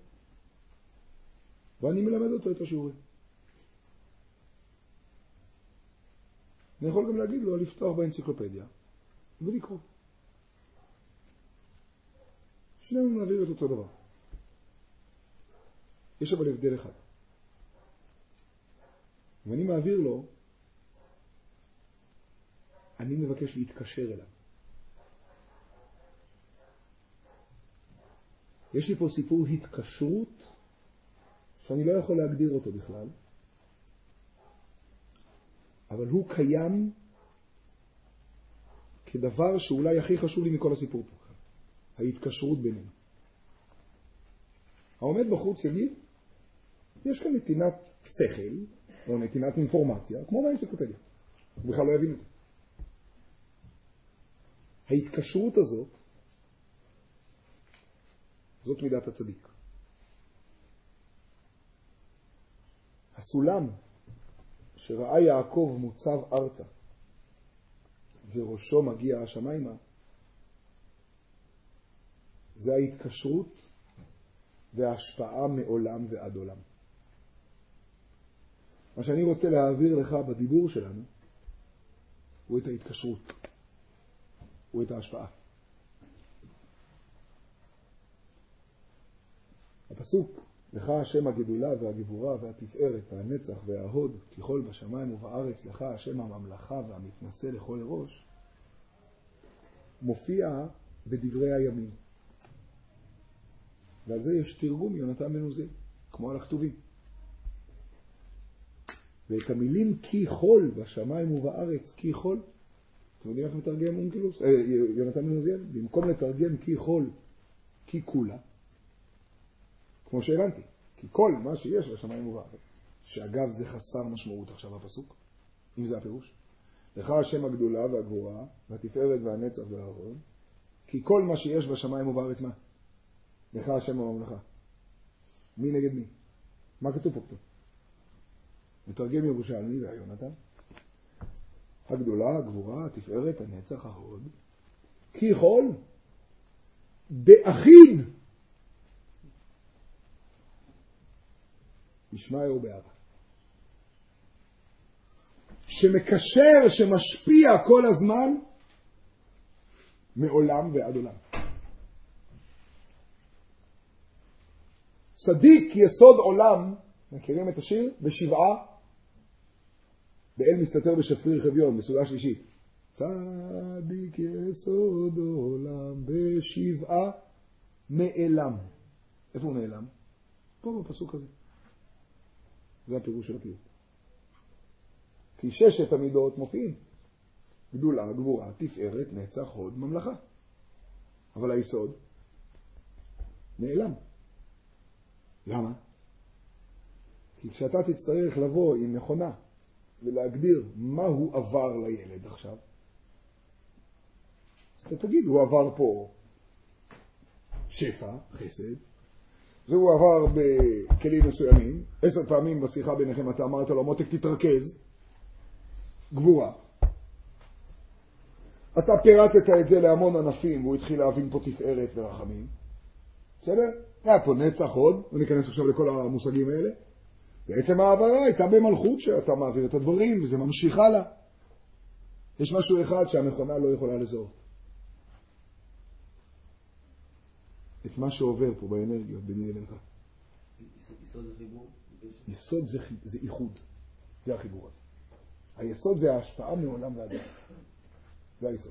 Speaker 1: ואני מלמד אותו את השיעורים. אני יכול גם להגיד לו לפתוח באנציקלופדיה ולקרוא. שנינו נעביר את אותו דבר. יש אבל הבדל אחד. ואני מעביר לו, אני מבקש להתקשר אליו. יש לי פה סיפור התקשרות שאני לא יכול להגדיר אותו בכלל, אבל הוא קיים כדבר שאולי הכי חשוב לי מכל הסיפור פה. ההתקשרות בינינו. העומד בחוץ יגיד, יש כאן נתינת שכל, או נתינת אינפורמציה, כמו באנציקלופדיה. הוא בכלל לא יבין את זה. ההתקשרות הזאת, זאת מידת הצדיק. הסולם שראה יעקב מוצב ארצה, וראשו מגיע השמיימה, זה ההתקשרות וההשפעה מעולם ועד עולם. מה שאני רוצה להעביר לך בדיבור שלנו הוא את ההתקשרות, הוא את ההשפעה. הפסוק, לך השם הגדולה והגבורה והתפארת והנצח וההוד ככל בשמיים ובארץ, לך השם הממלכה והמתנשא לכל ראש, מופיע בדברי הימים. ועל זה יש תרגום יונתן בן עוזיאל, כמו על הכתובים. ואת המילים כי חול בשמיים ובארץ, כי חול, אתם יודעים איך מתרגם אונקלוס? אה, יונתן בן עוזיאל? במקום לתרגם כי חול, כי כולה, כמו שהבנתי, כי כל מה שיש בשמיים ובארץ, שאגב זה חסר משמעות עכשיו הפסוק, אם זה הפירוש, לך השם הגדולה והגבורה והתפארת והנצח וההוד, כי כל מה שיש בשמיים ובארץ מה? לך השם הממלכה. מי נגד מי? מה כתוב פה כתוב? מתרגם ירושלמי והיונתן. הגדולה, הגבורה, התפארת, הנצח, ההוד. כי כל באחיד ישמעו ובאהבה. שמקשר, שמשפיע כל הזמן מעולם ועד עולם. צדיק יסוד עולם, מכירים את השיר? בשבעה, באל מסתתר בשפריר חביון, בסוגה שלישית. צדיק יסוד עולם בשבעה נעלם. איפה הוא נעלם? פה בפסוק הזה. זה הפירוש של הפיוט. כי ששת המידות מופיעים. גדולה, גבורה, תפארת, נצח, הוד, ממלכה. אבל היסוד נעלם. למה? כי כשאתה תצטרך לבוא עם מכונה ולהגדיר מה הוא עבר לילד עכשיו, אז אתה תגיד, הוא עבר פה שפע, חסד, והוא עבר בכלים מסוימים. עשר פעמים בשיחה ביניכם אתה אמרת לו, מותק תתרכז, גבורה. אתה פירטת את זה להמון ענפים, והוא התחיל להבין פה תפארת ורחמים. בסדר? היה פה נצח עוד, וניכנס עכשיו לכל המושגים האלה. בעצם העברה הייתה במלכות שאתה מעביר את הדברים, וזה ממשיך הלאה. יש משהו אחד שהמכונה לא יכולה לזהות. את מה שעובר פה באנרגיות ביני לבינך.
Speaker 4: יסוד זה חיבור?
Speaker 1: יסוד זה, זה איחוד. זה החיבור הזה. היסוד זה ההשפעה מעולם ועד עולם. זה היסוד.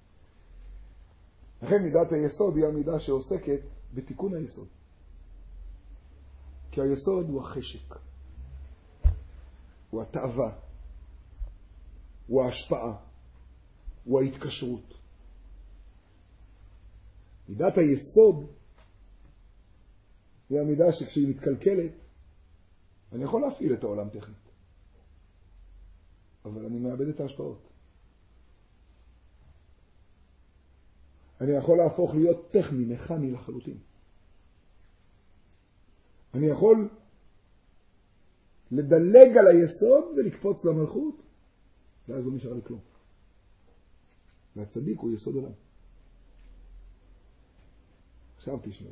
Speaker 1: לכן מידת היסוד היא המידה שעוסקת בתיקון היסוד. כי היסוד הוא החשק, הוא התאווה, הוא ההשפעה, הוא ההתקשרות. מידת היסוד היא המידה שכשהיא מתקלקלת, אני יכול להפעיל את העולם טכנית, אבל אני מאבד את ההשפעות. אני יכול להפוך להיות טכני, מכני לחלוטין. אני יכול לדלג על היסוד ולקפוץ למלכות, ואז לא נשאר לי כלום. והצדיק הוא יסוד עולם. עכשיו תשמעו.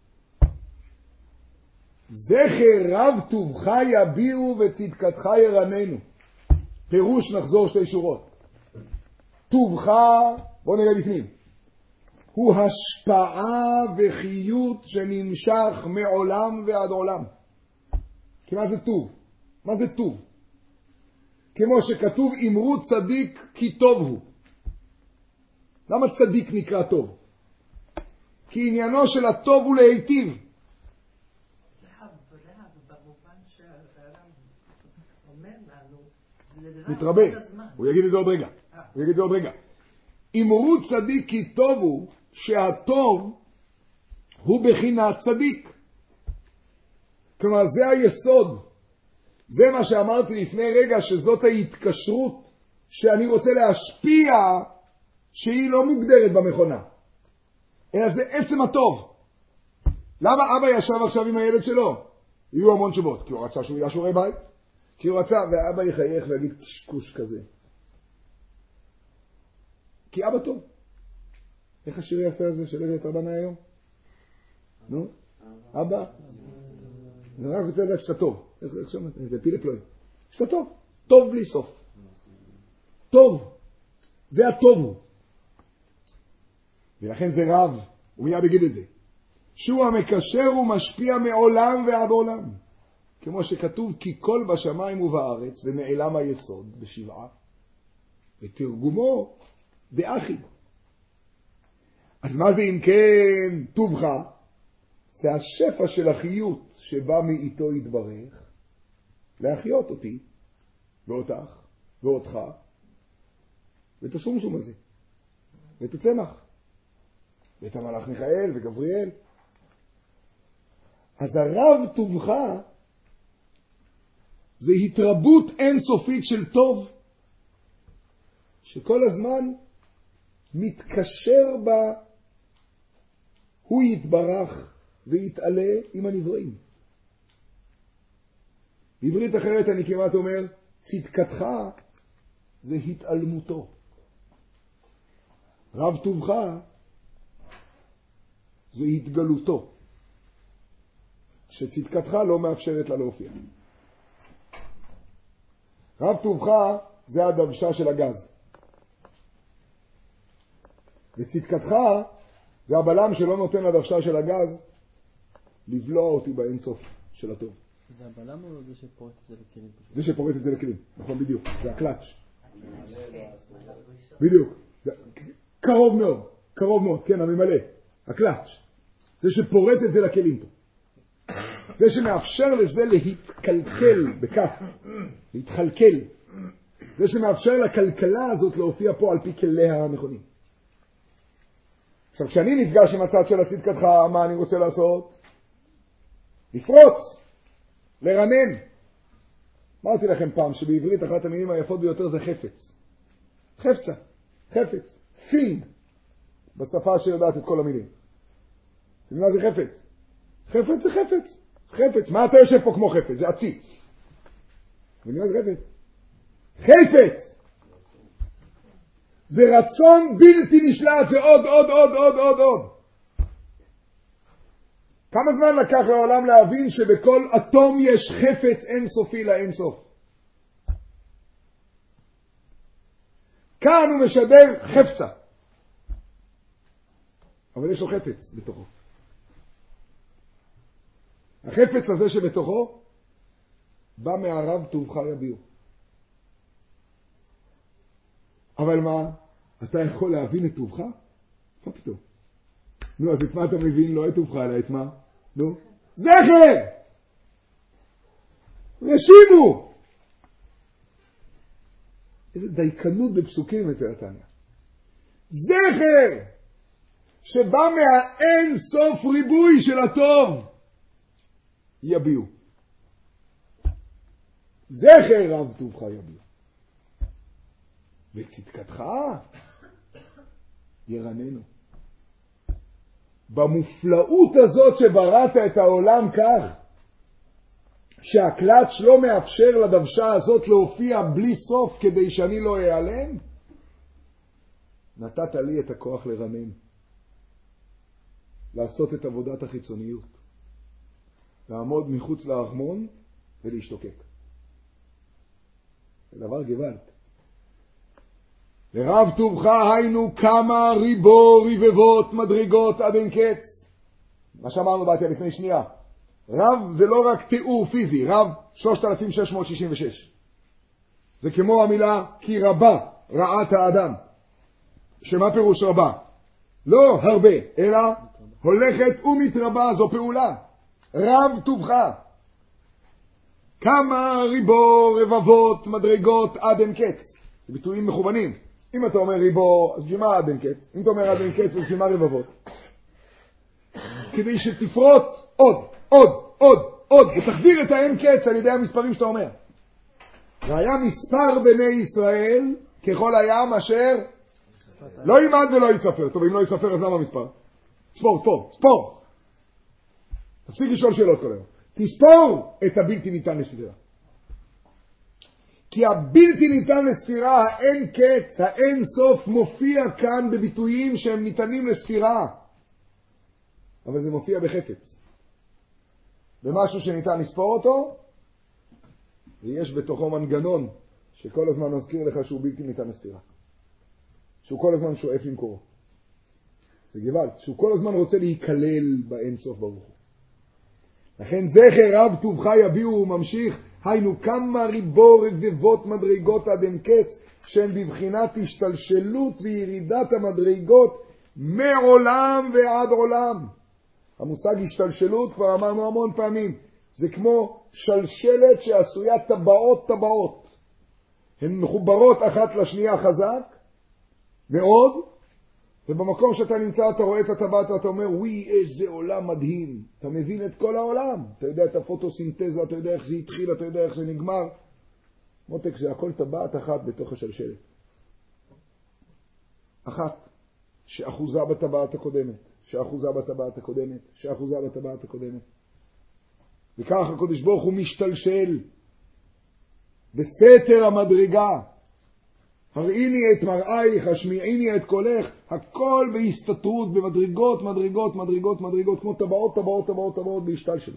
Speaker 1: זכר רב טובך יביאו וצדקתך ירננו. פירוש נחזור שתי שורות. טובך, בוא נראה בפנים, הוא השפעה וחיות שנמשך מעולם ועד עולם. כי מה זה טוב? מה זה טוב? כמו שכתוב אמרו צדיק כי טוב הוא. למה צדיק נקרא טוב? כי עניינו של הטוב הוא להיטיב. מתרבה. הוא יגיד את זה עוד רגע. הוא יגיד את זה עוד רגע. אמרו צדיק כי טוב הוא, שהטוב הוא בחינת צדיק. כלומר זה היסוד. זה מה שאמרתי לפני רגע, שזאת ההתקשרות שאני רוצה להשפיע, שהיא לא מוגדרת במכונה, אלא זה עצם הטוב. למה אבא ישב עכשיו עם הילד שלו? יהיו המון תשובות. כי הוא רצה שהוא יהיה שיעורי בית, כי הוא רצה, ואבא יחייך ויגיד קשקוש כזה. כי אבא טוב. איך השיר היפה הזה של אבא רבנה היום? נו? אבא? אני רק רוצה לדעת שאתה טוב. איך שומעת? זה פילה פלוי. שאתה טוב. טוב בלי סוף. טוב. זה הטוב הוא. ולכן זה רב. הוא מיד יגיד את זה. שהוא המקשר ומשפיע מעולם ועד עולם. כמו שכתוב, כי כל בשמיים ובארץ ונעלם היסוד בשבעה. ותרגומו באחי. אז מה זה אם כן טובך? זה השפע של החיות שבא מאיתו יתברך להחיות אותי ואותך ואותך ואת השום הזה ואת הצמח ואת המלאך מיכאל וגבריאל. אז הרב טובך זה התרבות אינסופית של טוב שכל הזמן מתקשר בה, הוא יתברך ויתעלה עם הנבראים. בעברית אחרת אני כמעט אומר, צדקתך זה התעלמותו. רב טובך זה התגלותו, שצדקתך לא מאפשרת לה להופיע. רב טובך זה הדבשה של הגז. וצדקתך זה הבלם שלא נותן לדבשה של הגז לבלוע אותי באינסוף של הטוב.
Speaker 3: זה הבלם או זה שפורט את זה לכלים?
Speaker 1: זה שפורט את זה לכלים, נכון, בדיוק. זה הקלאץ'. בדיוק. קרוב מאוד, קרוב מאוד, כן, הממלא. הקלאץ'. זה שפורט את זה לכלים פה. זה שמאפשר לזה להתקלקל בכף, להתחלקל. זה שמאפשר לכלכלה הזאת להופיע פה על פי כליה הנכונים. עכשיו, כשאני נפגש עם הצד של הצדקתך, מה אני רוצה לעשות? לפרוץ, לרנן. אמרתי לכם פעם שבעברית אחת המילים היפות ביותר זה חפץ. חפצה, חפץ, פינג, בשפה שיודעת את כל המילים. מה זה חפץ? חפץ זה חפץ. חפץ, מה אתה יושב פה כמו חפץ? זה עציץ. ומה זה חפץ? חפץ! זה רצון בלתי נשלט, זה עוד, עוד, עוד, עוד, עוד, עוד. כמה זמן לקח לעולם להבין שבכל אטום יש חפץ אינסופי לאינסוף? כאן הוא משדר חפצה. אבל יש לו חפץ בתוכו. החפץ הזה שבתוכו בא מהרב טובך יביאו. אבל מה? אתה יכול להבין את טובך? מה פתאום? נו, אז את מה אתה מבין? לא את טובך, אלא את מה? נו? זכר! רשימו! איזה דייקנות בפסוקים אצל התניא. זכר! שבא מהאין סוף ריבוי של הטוב. יביאו. זכר רב טובך יביאו. וצדקתך ירננו. במופלאות הזאת שבראת את העולם כך, שהקלאץ' לא מאפשר לדבשה הזאת להופיע בלי סוף כדי שאני לא אעלם, נתת לי את הכוח לרנן, לעשות את עבודת החיצוניות, לעמוד מחוץ לארמון ולהשתוקק. זה דבר גוואלד. לרב טובך היינו כמה ריבו ריבבות מדרגות עד אין קץ. מה שאמרנו באתי לפני שנייה. רב זה לא רק תיאור פיזי, רב שלושת אלפים שש מאות שישים ושש. זה כמו המילה כי רבה רעת האדם. שמה פירוש רבה? לא הרבה, אלא הולכת ומתרבה, זו פעולה. רב טובך. כמה ריבו רבבות מדרגות עד אין קץ. זה ביטויים מכוונים. אם אתה אומר ריבו, אז בשביל עד אין קץ? אם אתה אומר עד אין קץ, אז בשביל רבבות? כדי שתפרוט עוד, עוד, עוד, עוד, ותחזיר את האין קץ על ידי המספרים שאתה אומר. והיה מספר בני ישראל ככל הים אשר לא יימד ולא יספר. טוב, אם לא יספר, אז למה מספר? ספור, ספור, ספור. תפסיק לשאול שאלות כל היום. תספור את הבלתי ניתן לספירה. כי הבלתי ניתן לספירה, האין קץ, האין סוף, מופיע כאן בביטויים שהם ניתנים לספירה. אבל זה מופיע בחפץ. במשהו שניתן לספור אותו, ויש בתוכו מנגנון שכל הזמן מזכיר לך שהוא בלתי ניתן לספירה. שהוא כל הזמן שואף למקורו. זה גוואלד, שהוא כל הזמן רוצה להיכלל באין סוף ברוך הוא. לכן זכר רב טובך יביאו וממשיך, היינו כמה ריבו רבבות מדרגות עד אין קץ, שהן בבחינת השתלשלות וירידת המדרגות מעולם ועד עולם. המושג השתלשלות כבר אמרנו המון פעמים, זה כמו שלשלת שעשויה טבעות טבעות. הן מחוברות אחת לשנייה חזק, מאוד, ובמקום שאתה נמצא אתה רואה את הטבעת ואתה אומר, וואי, איזה עולם מדהים. אתה מבין את כל העולם. אתה יודע את הפוטוסינתזה, אתה יודע איך זה התחיל, אתה יודע איך זה נגמר. מותק, זה הכל טבעת אחת בתוך השלשלת. אחת, שאחוזה בטבעת הקודמת, שאחוזה בטבעת הקודמת, שאחוזה בטבעת הקודמת. וכך הקדוש ברוך הוא משתלשל בסתר המדרגה. הראיני את מראייך, השמיעיני את קולך, הכל בהסתתרות, במדרגות, מדרגות, מדרגות, מדרגות, כמו טבעות, טבעות, טבעות, טבעות, בהשתלשלות.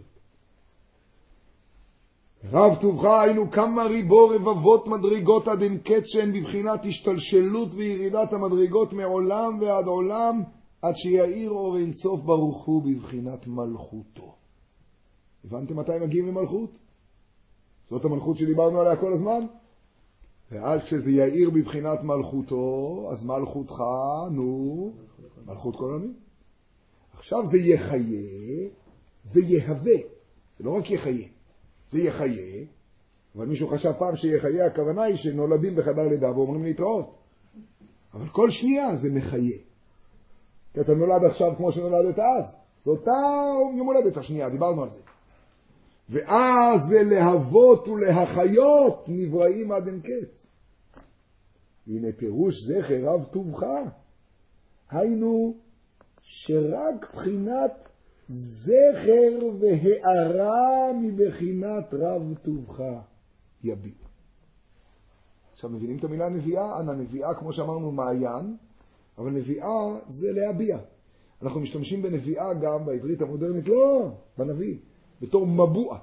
Speaker 1: רב טובך היינו כמה ריבו רבבות מדרגות עד אין קץ שהן בבחינת השתלשלות וירידת המדרגות מעולם ועד עולם, עד שיאיר אור אין סוף ברוך הוא בבחינת מלכותו. הבנתם מתי מגיעים למלכות? זאת המלכות שדיברנו עליה כל הזמן? ואז כשזה יאיר בבחינת מלכותו, אז מלכותך, נו, מלכות כל עמים. עכשיו זה יחיה, זה יהווה. זה לא רק יחיה, זה יחיה. אבל מישהו חשב פעם שיחיה, הכוונה היא שנולדים בחדר לידה ואומרים להתראות. אבל כל שנייה זה מחיה. כי אתה נולד עכשיו כמו שנולדת אז. זו אותה יום הולדת השנייה, דיברנו על זה. ואז זה להוות ולהחיות נבראים עד אין קץ. והנה פירוש זכר רב טובך. היינו שרק בחינת זכר והערה מבחינת רב טובך יביע. עכשיו מבינים את המילה נביאה? אנא נביאה כמו שאמרנו מעיין, אבל נביאה זה להביע. אנחנו משתמשים בנביאה גם בעברית המודרנית, לא, בנביא, בתור מבוע.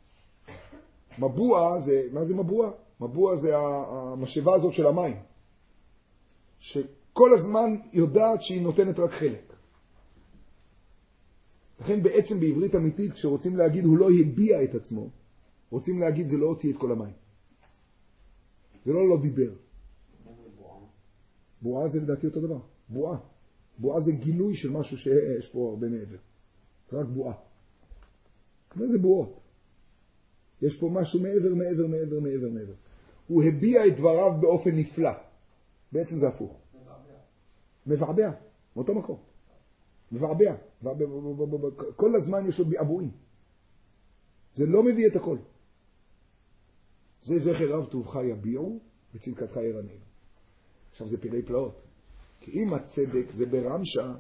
Speaker 1: מבוע זה, מה זה מבוע? מבוע זה המשאבה הזאת של המים, שכל הזמן יודעת שהיא נותנת רק חלק. לכן בעצם בעברית אמיתית, כשרוצים להגיד הוא לא הביע את עצמו, רוצים להגיד זה לא הוציא את כל המים. זה לא לא דיבר. בועה זה לדעתי אותו דבר. בועה. בועה זה גילוי של משהו שיש פה הרבה מעבר. זה רק בועה. מה זה בועות? יש פה משהו מעבר, מעבר, מעבר, מעבר, מעבר. הוא הביע את דבריו באופן נפלא. בעצם זה הפוך. מבעבע. מאותו מקום. מבעבע. כל הזמן יש לו ביעבועים. זה לא מביא את הכל. זה זכר רב טובך יביעו וצדקתך ירננו. עכשיו זה פלאי פלאות. כי אם הצדק זה ברמשה,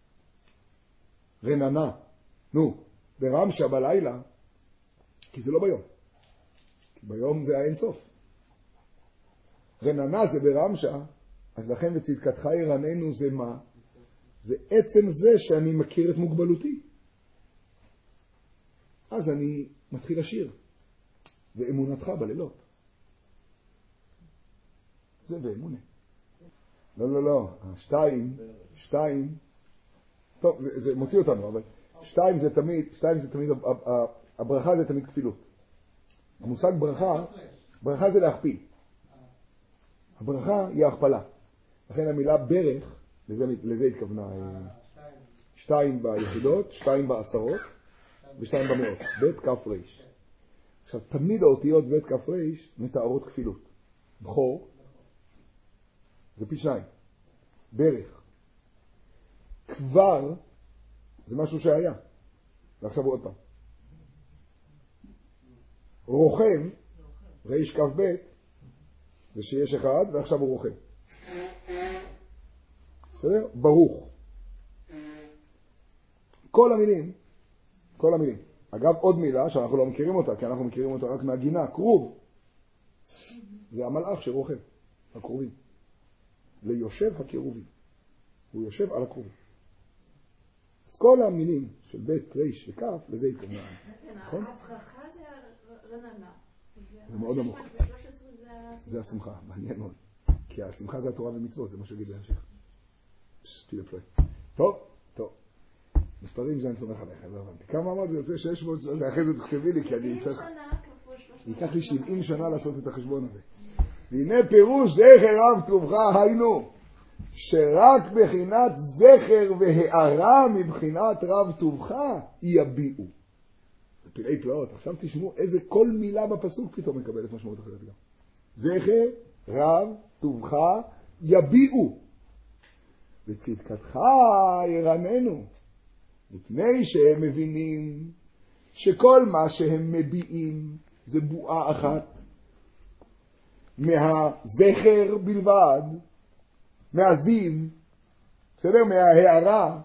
Speaker 1: רננה, נו, ברמשה בלילה, כי זה לא ביום. כי ביום זה האין סוף. רננה זה ברמשה, אז לכן בצדקתך ירננו זה מה? זה עצם זה שאני מכיר את מוגבלותי. אז אני מתחיל לשיר. ואמונתך בלילות. זה ואמונה. לא, לא, לא. שתיים, שתיים, טוב, זה, זה מוציא אותנו, אבל שתיים זה תמיד, שתיים זה תמיד, הברכה זה תמיד כפילות. המושג ברכה, ברכה זה להכפיל. הברכה היא ההכפלה. לכן המילה ברך, לזה, לזה התכוונה, שתיים ביחידות, שתיים בעשרות, ושתיים במאות. בית כף ריש. עכשיו, תמיד האותיות בית כף ריש מתארות כפילות. בכור, זה פי שניים. ברך. כבר, זה משהו שהיה. ועכשיו הוא עוד פעם. רוחם, ריש כף בית, זה שיש אחד, ועכשיו הוא רוחם. בסדר? ברוך. כל המילים, כל המילים. אגב, עוד מילה שאנחנו לא מכירים אותה, כי אנחנו מכירים אותה רק מהגינה, קרוב. זה המלאך שרוחם, הקרובים. ליושב הקרובים. הוא יושב על הקרובים. אז כל המילים של בית, ריש וכף, לזה התכוונה. נכון?
Speaker 5: הברכה זה רננה.
Speaker 1: זה מאוד עמוק. זה השמחה, מעניין מאוד. כי השמחה זה התורה ומצוות, זה מה שגיד להמשיך. שתהיה פלוי. טוב, טוב. מספרים זה אני סומך עליך, לא הבנתי. כמה אמרת? זה יוצא שש מאות, אחרי זה תכתבי לי, כי אני צריך... ייקח לי שבעים שנה לעשות את החשבון הזה. והנה פירוש זכר רב טובך, היינו, שרק בחינת זכר והערה מבחינת רב טובך יביעו. זה פלאי פלאות. עכשיו תשמעו איזה כל מילה בפסוק פתאום מקבלת משמעות אחרת גם. זכר רב טובך יביעו. וצדקתך ירננו. מפני שהם מבינים שכל מה שהם מביעים זה בועה אחת. מהזכר בלבד, מהזיו, בסדר? מההערה.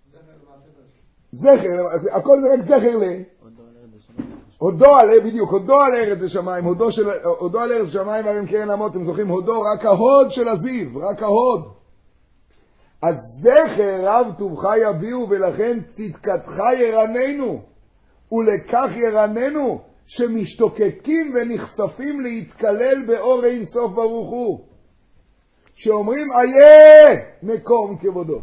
Speaker 1: זכר, הכל זה רק זכר ל... הודו על ארץ, בדיוק, הודו על ארץ ושמיים, הודו על ארץ ושמיים והרים קרן אמות, אתם זוכרים, הודו, רק ההוד של הזיו, רק ההוד. אז זכר רב טובך יביאו, ולכן צדקתך ירננו, ולכך ירננו, שמשתוקקים ונחשפים להתקלל באור אין סוף ברוך הוא. שאומרים, איה מקום כבודו.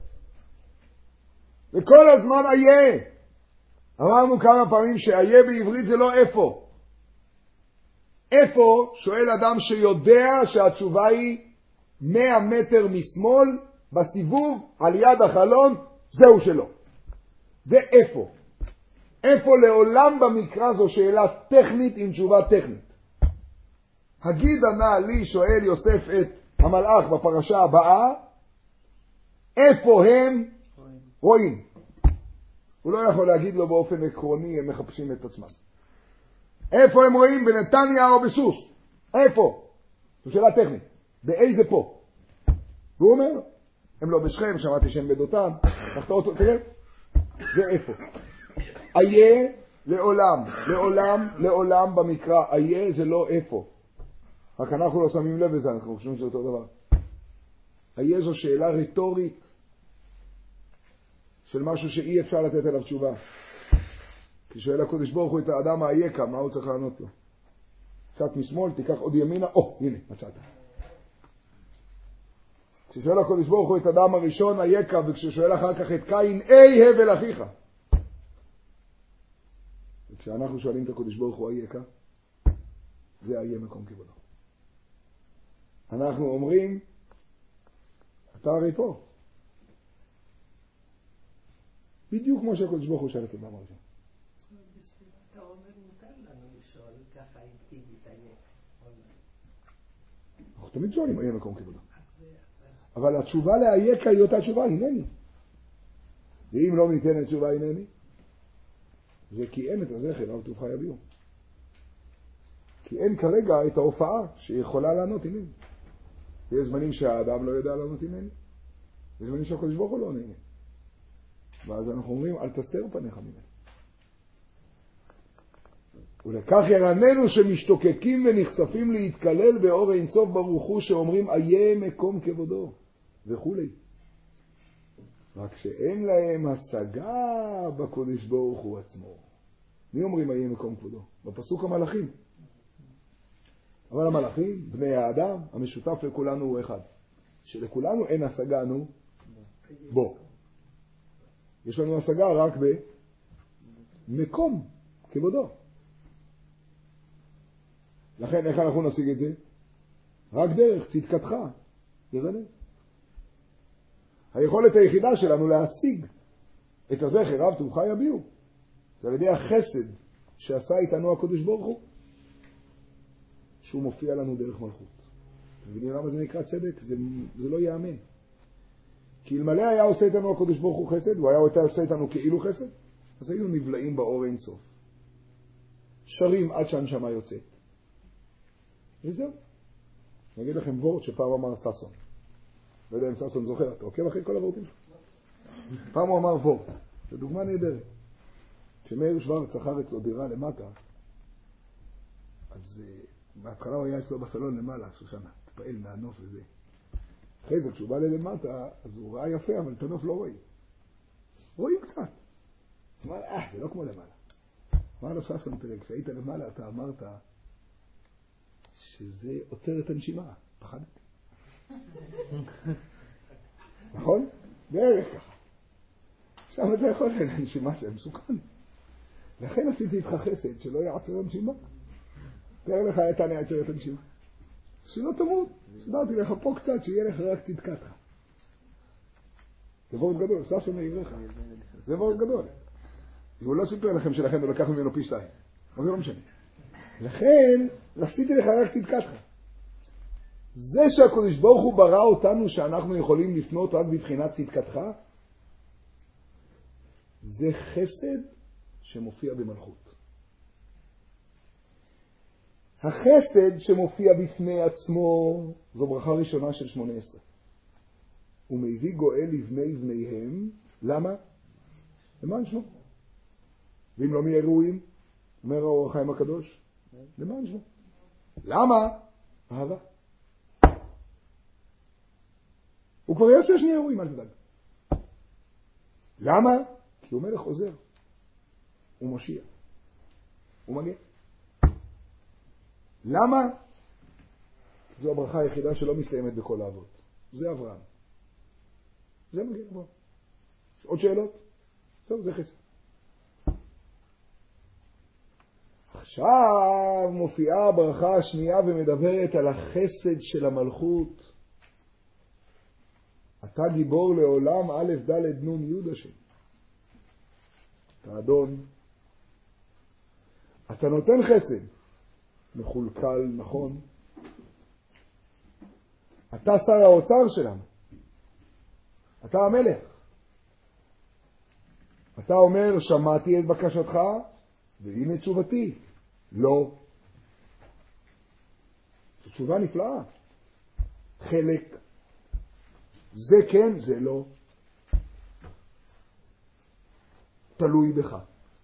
Speaker 1: וכל הזמן איה. אמרנו כמה פעמים שאיה בעברית זה לא איפה. איפה שואל אדם שיודע שהתשובה היא מאה מטר משמאל, בסיבוב, על יד החלון, זהו שלו. זה איפה. איפה לעולם במקרא זו שאלה טכנית עם תשובה טכנית. הגיד ענה לי, שואל יוסף את המלאך בפרשה הבאה, איפה הם רואים? הוא לא יכול להגיד לו באופן עקרוני, הם מחפשים את עצמם. איפה הם רואים? בנתניה או בסוס? איפה? זו שאלה טכנית. באיזה פה? והוא אומר, הם לא בשכם, שמעתי שהם בדותן, תראה, זה איפה. איה לעולם, לעולם, לעולם במקרא, איה זה לא איפה. רק אנחנו לא שמים לב לזה, אנחנו חושבים שזה אותו דבר. איה זו שאלה רטורית של משהו שאי אפשר לתת אליו תשובה. כי שואל הקודש ברוך הוא את האדם האייקה, מה הוא צריך לענות לו? קצת משמאל, תיקח עוד ימינה, או, הנה, מצאת. כששואל הקודש ברוך הוא את האדם הראשון אייקה, וכששואל אחר כך את קין, אי הבל אחיך. וכשאנחנו שואלים את הקודש ברוך הוא אייקה, זה איה מקום כבודו. אנחנו אומרים, אתה הרי פה. בדיוק כמו שהקודש ברוך הוא שואל את האדם הראשון.
Speaker 6: אתה אומר, מותר לנו לשאול ככה אינטימית איה.
Speaker 1: אנחנו תמיד שואלים איה מקום כבודו. אבל התשובה לאייקה היא אותה תשובה, הנני. ואם לא ניתנת תשובה הנני, זה כי אין את הזכר רב טובך יביאו. כי אין כרגע את ההופעה שיכולה לענות הנני. יש זמנים שהאדם לא יודע לענות הנני. יש זמנים שהקודש ברוך הוא לא נהנה. ואז אנחנו אומרים, אל תסתר פניך ממנו. ולכך ירננו שמשתוקקים ונחשפים להתקלל באור אין סוף ברוך הוא, שאומרים איה מקום כבודו וכולי. רק שאין להם השגה בקודש ברוך הוא עצמו. מי אומרים איה מקום כבודו? בפסוק המלאכים. אבל המלאכים, בני האדם, המשותף לכולנו הוא אחד. שלכולנו אין השגה, נו, בו. יש לנו השגה רק במקום כבודו. לכן איך אנחנו נשיג את זה? רק דרך צדקתך, ירנן. היכולת היחידה שלנו להשיג את הזכר רב טובך יביאו. זה על ידי החסד שעשה איתנו הקדוש ברוך הוא, שהוא מופיע לנו דרך מלכות. אתם מבינים למה זה נקרא צדק? זה, זה לא יאמן. כי אלמלא היה עושה איתנו הקדוש ברוך הוא חסד, הוא היה עושה איתנו כאילו חסד, אז היינו נבלעים באור אין סוף. שרים עד שהנשמה יוצאת. וזהו. אני אגיד לכם וורט שפעם אמר ססון. לא יודע אם ססון זוכר, אתה עוקב אחרי כל הוורטים? פעם הוא אמר וורט. זו דוגמה נהדרת. כשמאיר שוורץ שכר אצלו דירה למטה, אז בהתחלה הוא היה אצלו בסלון למעלה, שושנה, תפעל מהנוף וזה. אחרי זה, כשהוא בא ללמטה, אז הוא ראה יפה, אבל את הנוף לא רואים. רואים קצת. הוא אמר, אה, זה לא כמו למעלה. אמר לו ססון, תראה, כשהיית למעלה, אתה אמרת שזה עוצר את הנשימה. פחדת? נכון? בערך ככה. עכשיו אתה יכול לנשימה שהם מסוכן. לכן עשיתי איתך חסד, שלא יעצר הנשימה. תאר לך הייתה נעצר את הנשימה. שלא תמות. סדרתי לך פה קצת, שיהיה לך רק צדקתך. זה וורט גדול, ססון העברך. זה וורט גדול. הוא לא סיפר לכם שלכם ולקח ממנו פי שתיים. אבל זה לא משנה. לכן, רציתי לך רק צדקתך. זה שהקדוש ברוך הוא ברא אותנו שאנחנו יכולים לפנות רק בבחינת צדקתך, זה חסד שמופיע במלכות. החסד שמופיע בפני עצמו זו ברכה ראשונה של שמונה עשרה. הוא מביא גואל לבני בניהם. למה? למען שמו. ואם לא מי ראויים, אומר האור החיים הקדוש, למען שמו. למה? אהבה. הוא כבר יעשה שני אירועים, אל תדאג. למה? כי הוא מלך עוזר. הוא מושיע. הוא מגיע. למה? זו הברכה היחידה שלא מסתיימת בכל האבות. זה אברהם. זה מגיע אברהם. עוד שאלות? טוב, זה חסד. עכשיו מופיעה הברכה השנייה ומדברת על החסד של המלכות. אתה גיבור לעולם א' ד' נ' י' השם. אתה אדון. אתה נותן חסד. מחולקל, נכון. אתה שר האוצר שלנו. אתה המלך. אתה אומר, שמעתי את בקשתך, והנה תשובתי. לא. זו תשובה נפלאה. חלק. זה כן, זה לא. תלוי בך.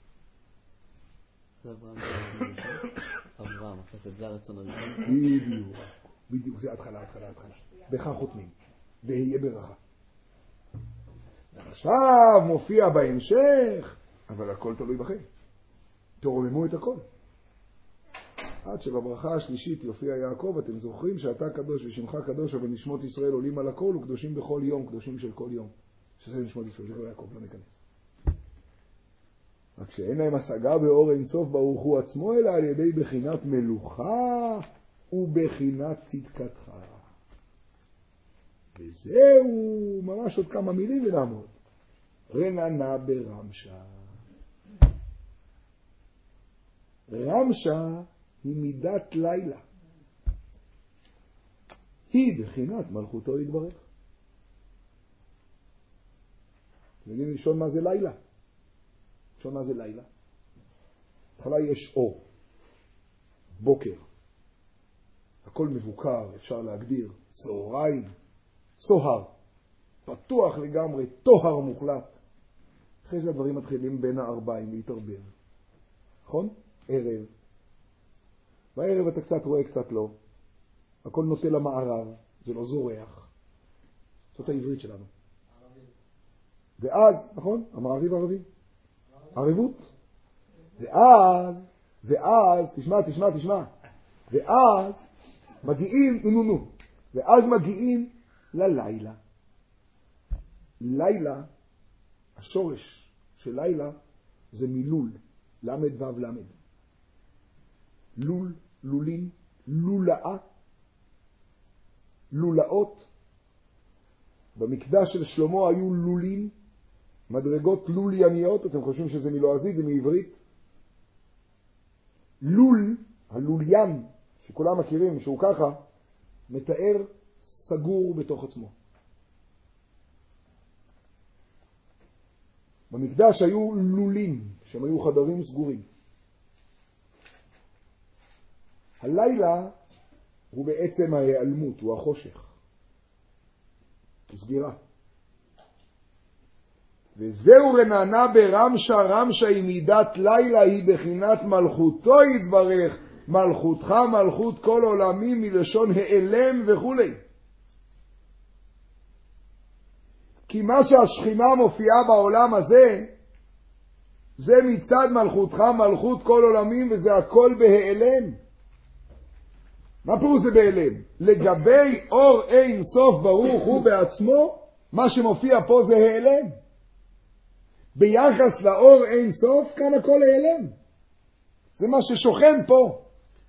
Speaker 3: זה אברהם. אברהם, חסד, זה הרצון הראשון.
Speaker 1: בדיוק. בדיוק, זה התחלה, התחלה, התחלה. בך חותמים. ויהיה ברכה. עכשיו מופיע בהמשך, אבל הכל תלוי בכם. תרוממו את הכל. עד שבברכה השלישית יופיע יעקב, אתם זוכרים שאתה קדוש ושמך קדוש, אבל נשמות ישראל עולים על הכל וקדושים בכל יום, קדושים של כל יום. שזה נשמות ישראל, זה לא יעקב, לא ניכנס. רק שאין להם השגה באור אין סוף ברוך הוא עצמו, אלא על ידי בחינת מלוכה ובחינת צדקתך. וזהו, ממש עוד כמה מילים ונעמוד. רננה ברמשה. רמשה היא מידת לילה. היא בחינת מלכותו יתברך. אתם יודעים לשאול מה זה לילה? לשאול מה זה לילה? התחלה יש אור, בוקר, הכל מבוקר, אפשר להגדיר, צהריים, צוהר, פתוח לגמרי, טוהר מוחלט. אחרי זה הדברים מתחילים בין הארבעים להתערבב. נכון? ערב, בערב אתה קצת רואה, קצת לא. הכל נוטה למערב, זה לא זורח. זאת העברית שלנו. ואז, נכון? המעריב הערבי. ערבות. ואז, ואז, תשמע, תשמע, תשמע. ואז מגיעים, נו נו נו. ואז מגיעים ללילה. לילה, השורש של לילה זה מלול, למד וו למד. לול, לולים, לולאה, לולאות. במקדש של שלמה היו לולים, מדרגות לולייניות, אתם חושבים שזה מלועזית, זה מעברית. לול, הלוליין, שכולם מכירים, שהוא ככה, מתאר סגור בתוך עצמו. במקדש היו לולים, שהם היו חדרים סגורים. הלילה הוא בעצם ההיעלמות, הוא החושך. הוא סגירה. וזהו רננה ברמשה, רמשה היא מידת לילה, היא בחינת מלכותו יתברך, מלכותך מלכות כל עולמים מלשון העלם וכו'. כי מה שהשכינה מופיעה בעולם הזה, זה מצד מלכותך מלכות כל עולמים, וזה הכל בהעלם. מה פירוש זה בהעלם? לגבי אור אין סוף ברוך הוא בעצמו, מה שמופיע פה זה העלם. ביחס לאור אין סוף, כאן הכל העלם. זה מה ששוכן פה.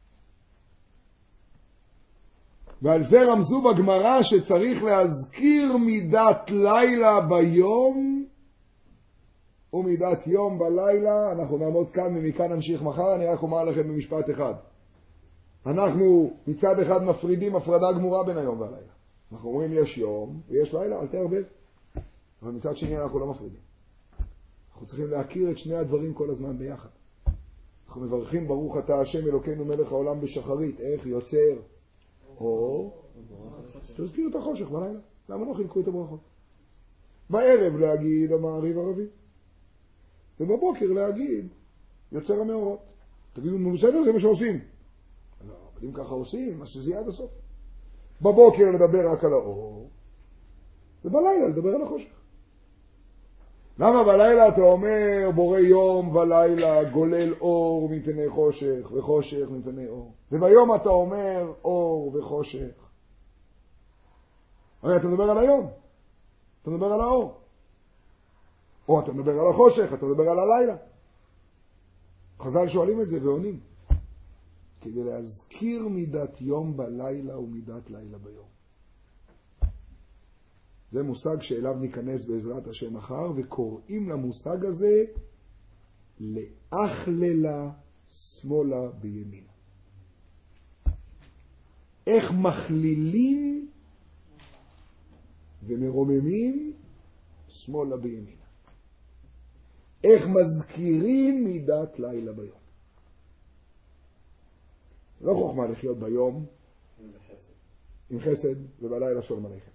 Speaker 1: ועל זה רמזו בגמרא שצריך להזכיר מידת לילה ביום ומידת יום בלילה. אנחנו נעמוד כאן ומכאן נמשיך מחר. אני רק אומר לכם במשפט אחד. אנחנו מצד אחד מפרידים הפרדה גמורה בין היום והלילה. אנחנו אומרים יש יום ויש לילה, אל תערבב. אבל מצד שני אנחנו לא מפרידים. אנחנו צריכים להכיר את שני הדברים כל הזמן ביחד. אנחנו מברכים ברוך אתה השם אלוקינו מלך העולם בשחרית. איך יוצר אור? תזכיר את החושך בלילה. למה לא חילקו את הברכות? בערב להגיד המעריב ערבי. ובבוקר להגיד יוצר המאורות. תגידו, נו בסדר, זה מה שעושים. לא, אבל אם ככה עושים, אז שזה יהיה עד הסוף. בבוקר לדבר רק על האור, ובלילה לדבר על החושך. למה בלילה אתה אומר בורא יום ולילה גולל אור מפני חושך וחושך מפני אור, וביום אתה אומר אור וחושך? הרי אתה מדבר על היום, אתה מדבר על האור, או אתה מדבר על החושך, אתה מדבר על הלילה. חז"ל שואלים את זה ועונים, כדי להזכיר מידת יום בלילה ומידת לילה ביום. זה מושג שאליו ניכנס בעזרת השם מחר, וקוראים למושג הזה לאכללה שמאלה בימינה. איך מכלילים ומרוממים שמאלה בימינה. איך מזכירים מידת לילה ביום. לא חוכמה לחיות ביום עם חסד ובלילה שולם עליכם.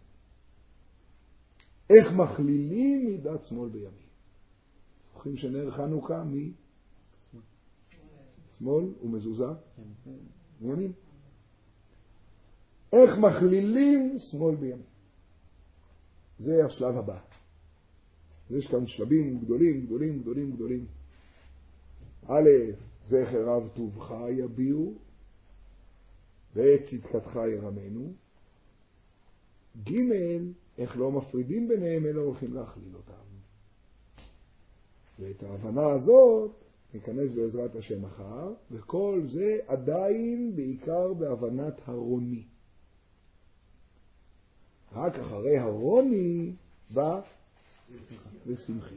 Speaker 1: איך מכלילים מידת שמאל בימין. זוכרים שנר חנוכה משמאל ומזוזה מימין. איך מכלילים שמאל בימין. זה השלב הבא. יש כאן שלבים גדולים, גדולים, גדולים, גדולים. א', זכר רב טובך יביאו, ב', צדקתך ירמנו. ג', איך לא מפרידים ביניהם אלא הולכים להכליל אותם. ואת ההבנה הזאת ניכנס בעזרת השם מחר, וכל זה עדיין בעיקר בהבנת הרוני. רק אחרי הרוני בא ושמחי.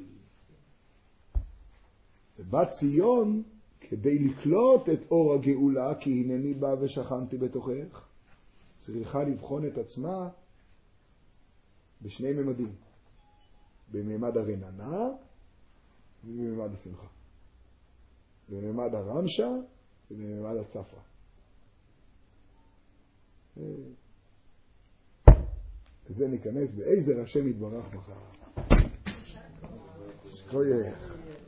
Speaker 1: ובא ציון כדי לקלוט את אור הגאולה, כי הנני בא ושכנתי בתוכך, צריכה לבחון את עצמה בשני ממדים. בממד הרננה ובממד השמחה. בממד הרמשה ובממד הצפרה. וזה ניכנס בעזר השם יתברך מחר. שכוייך.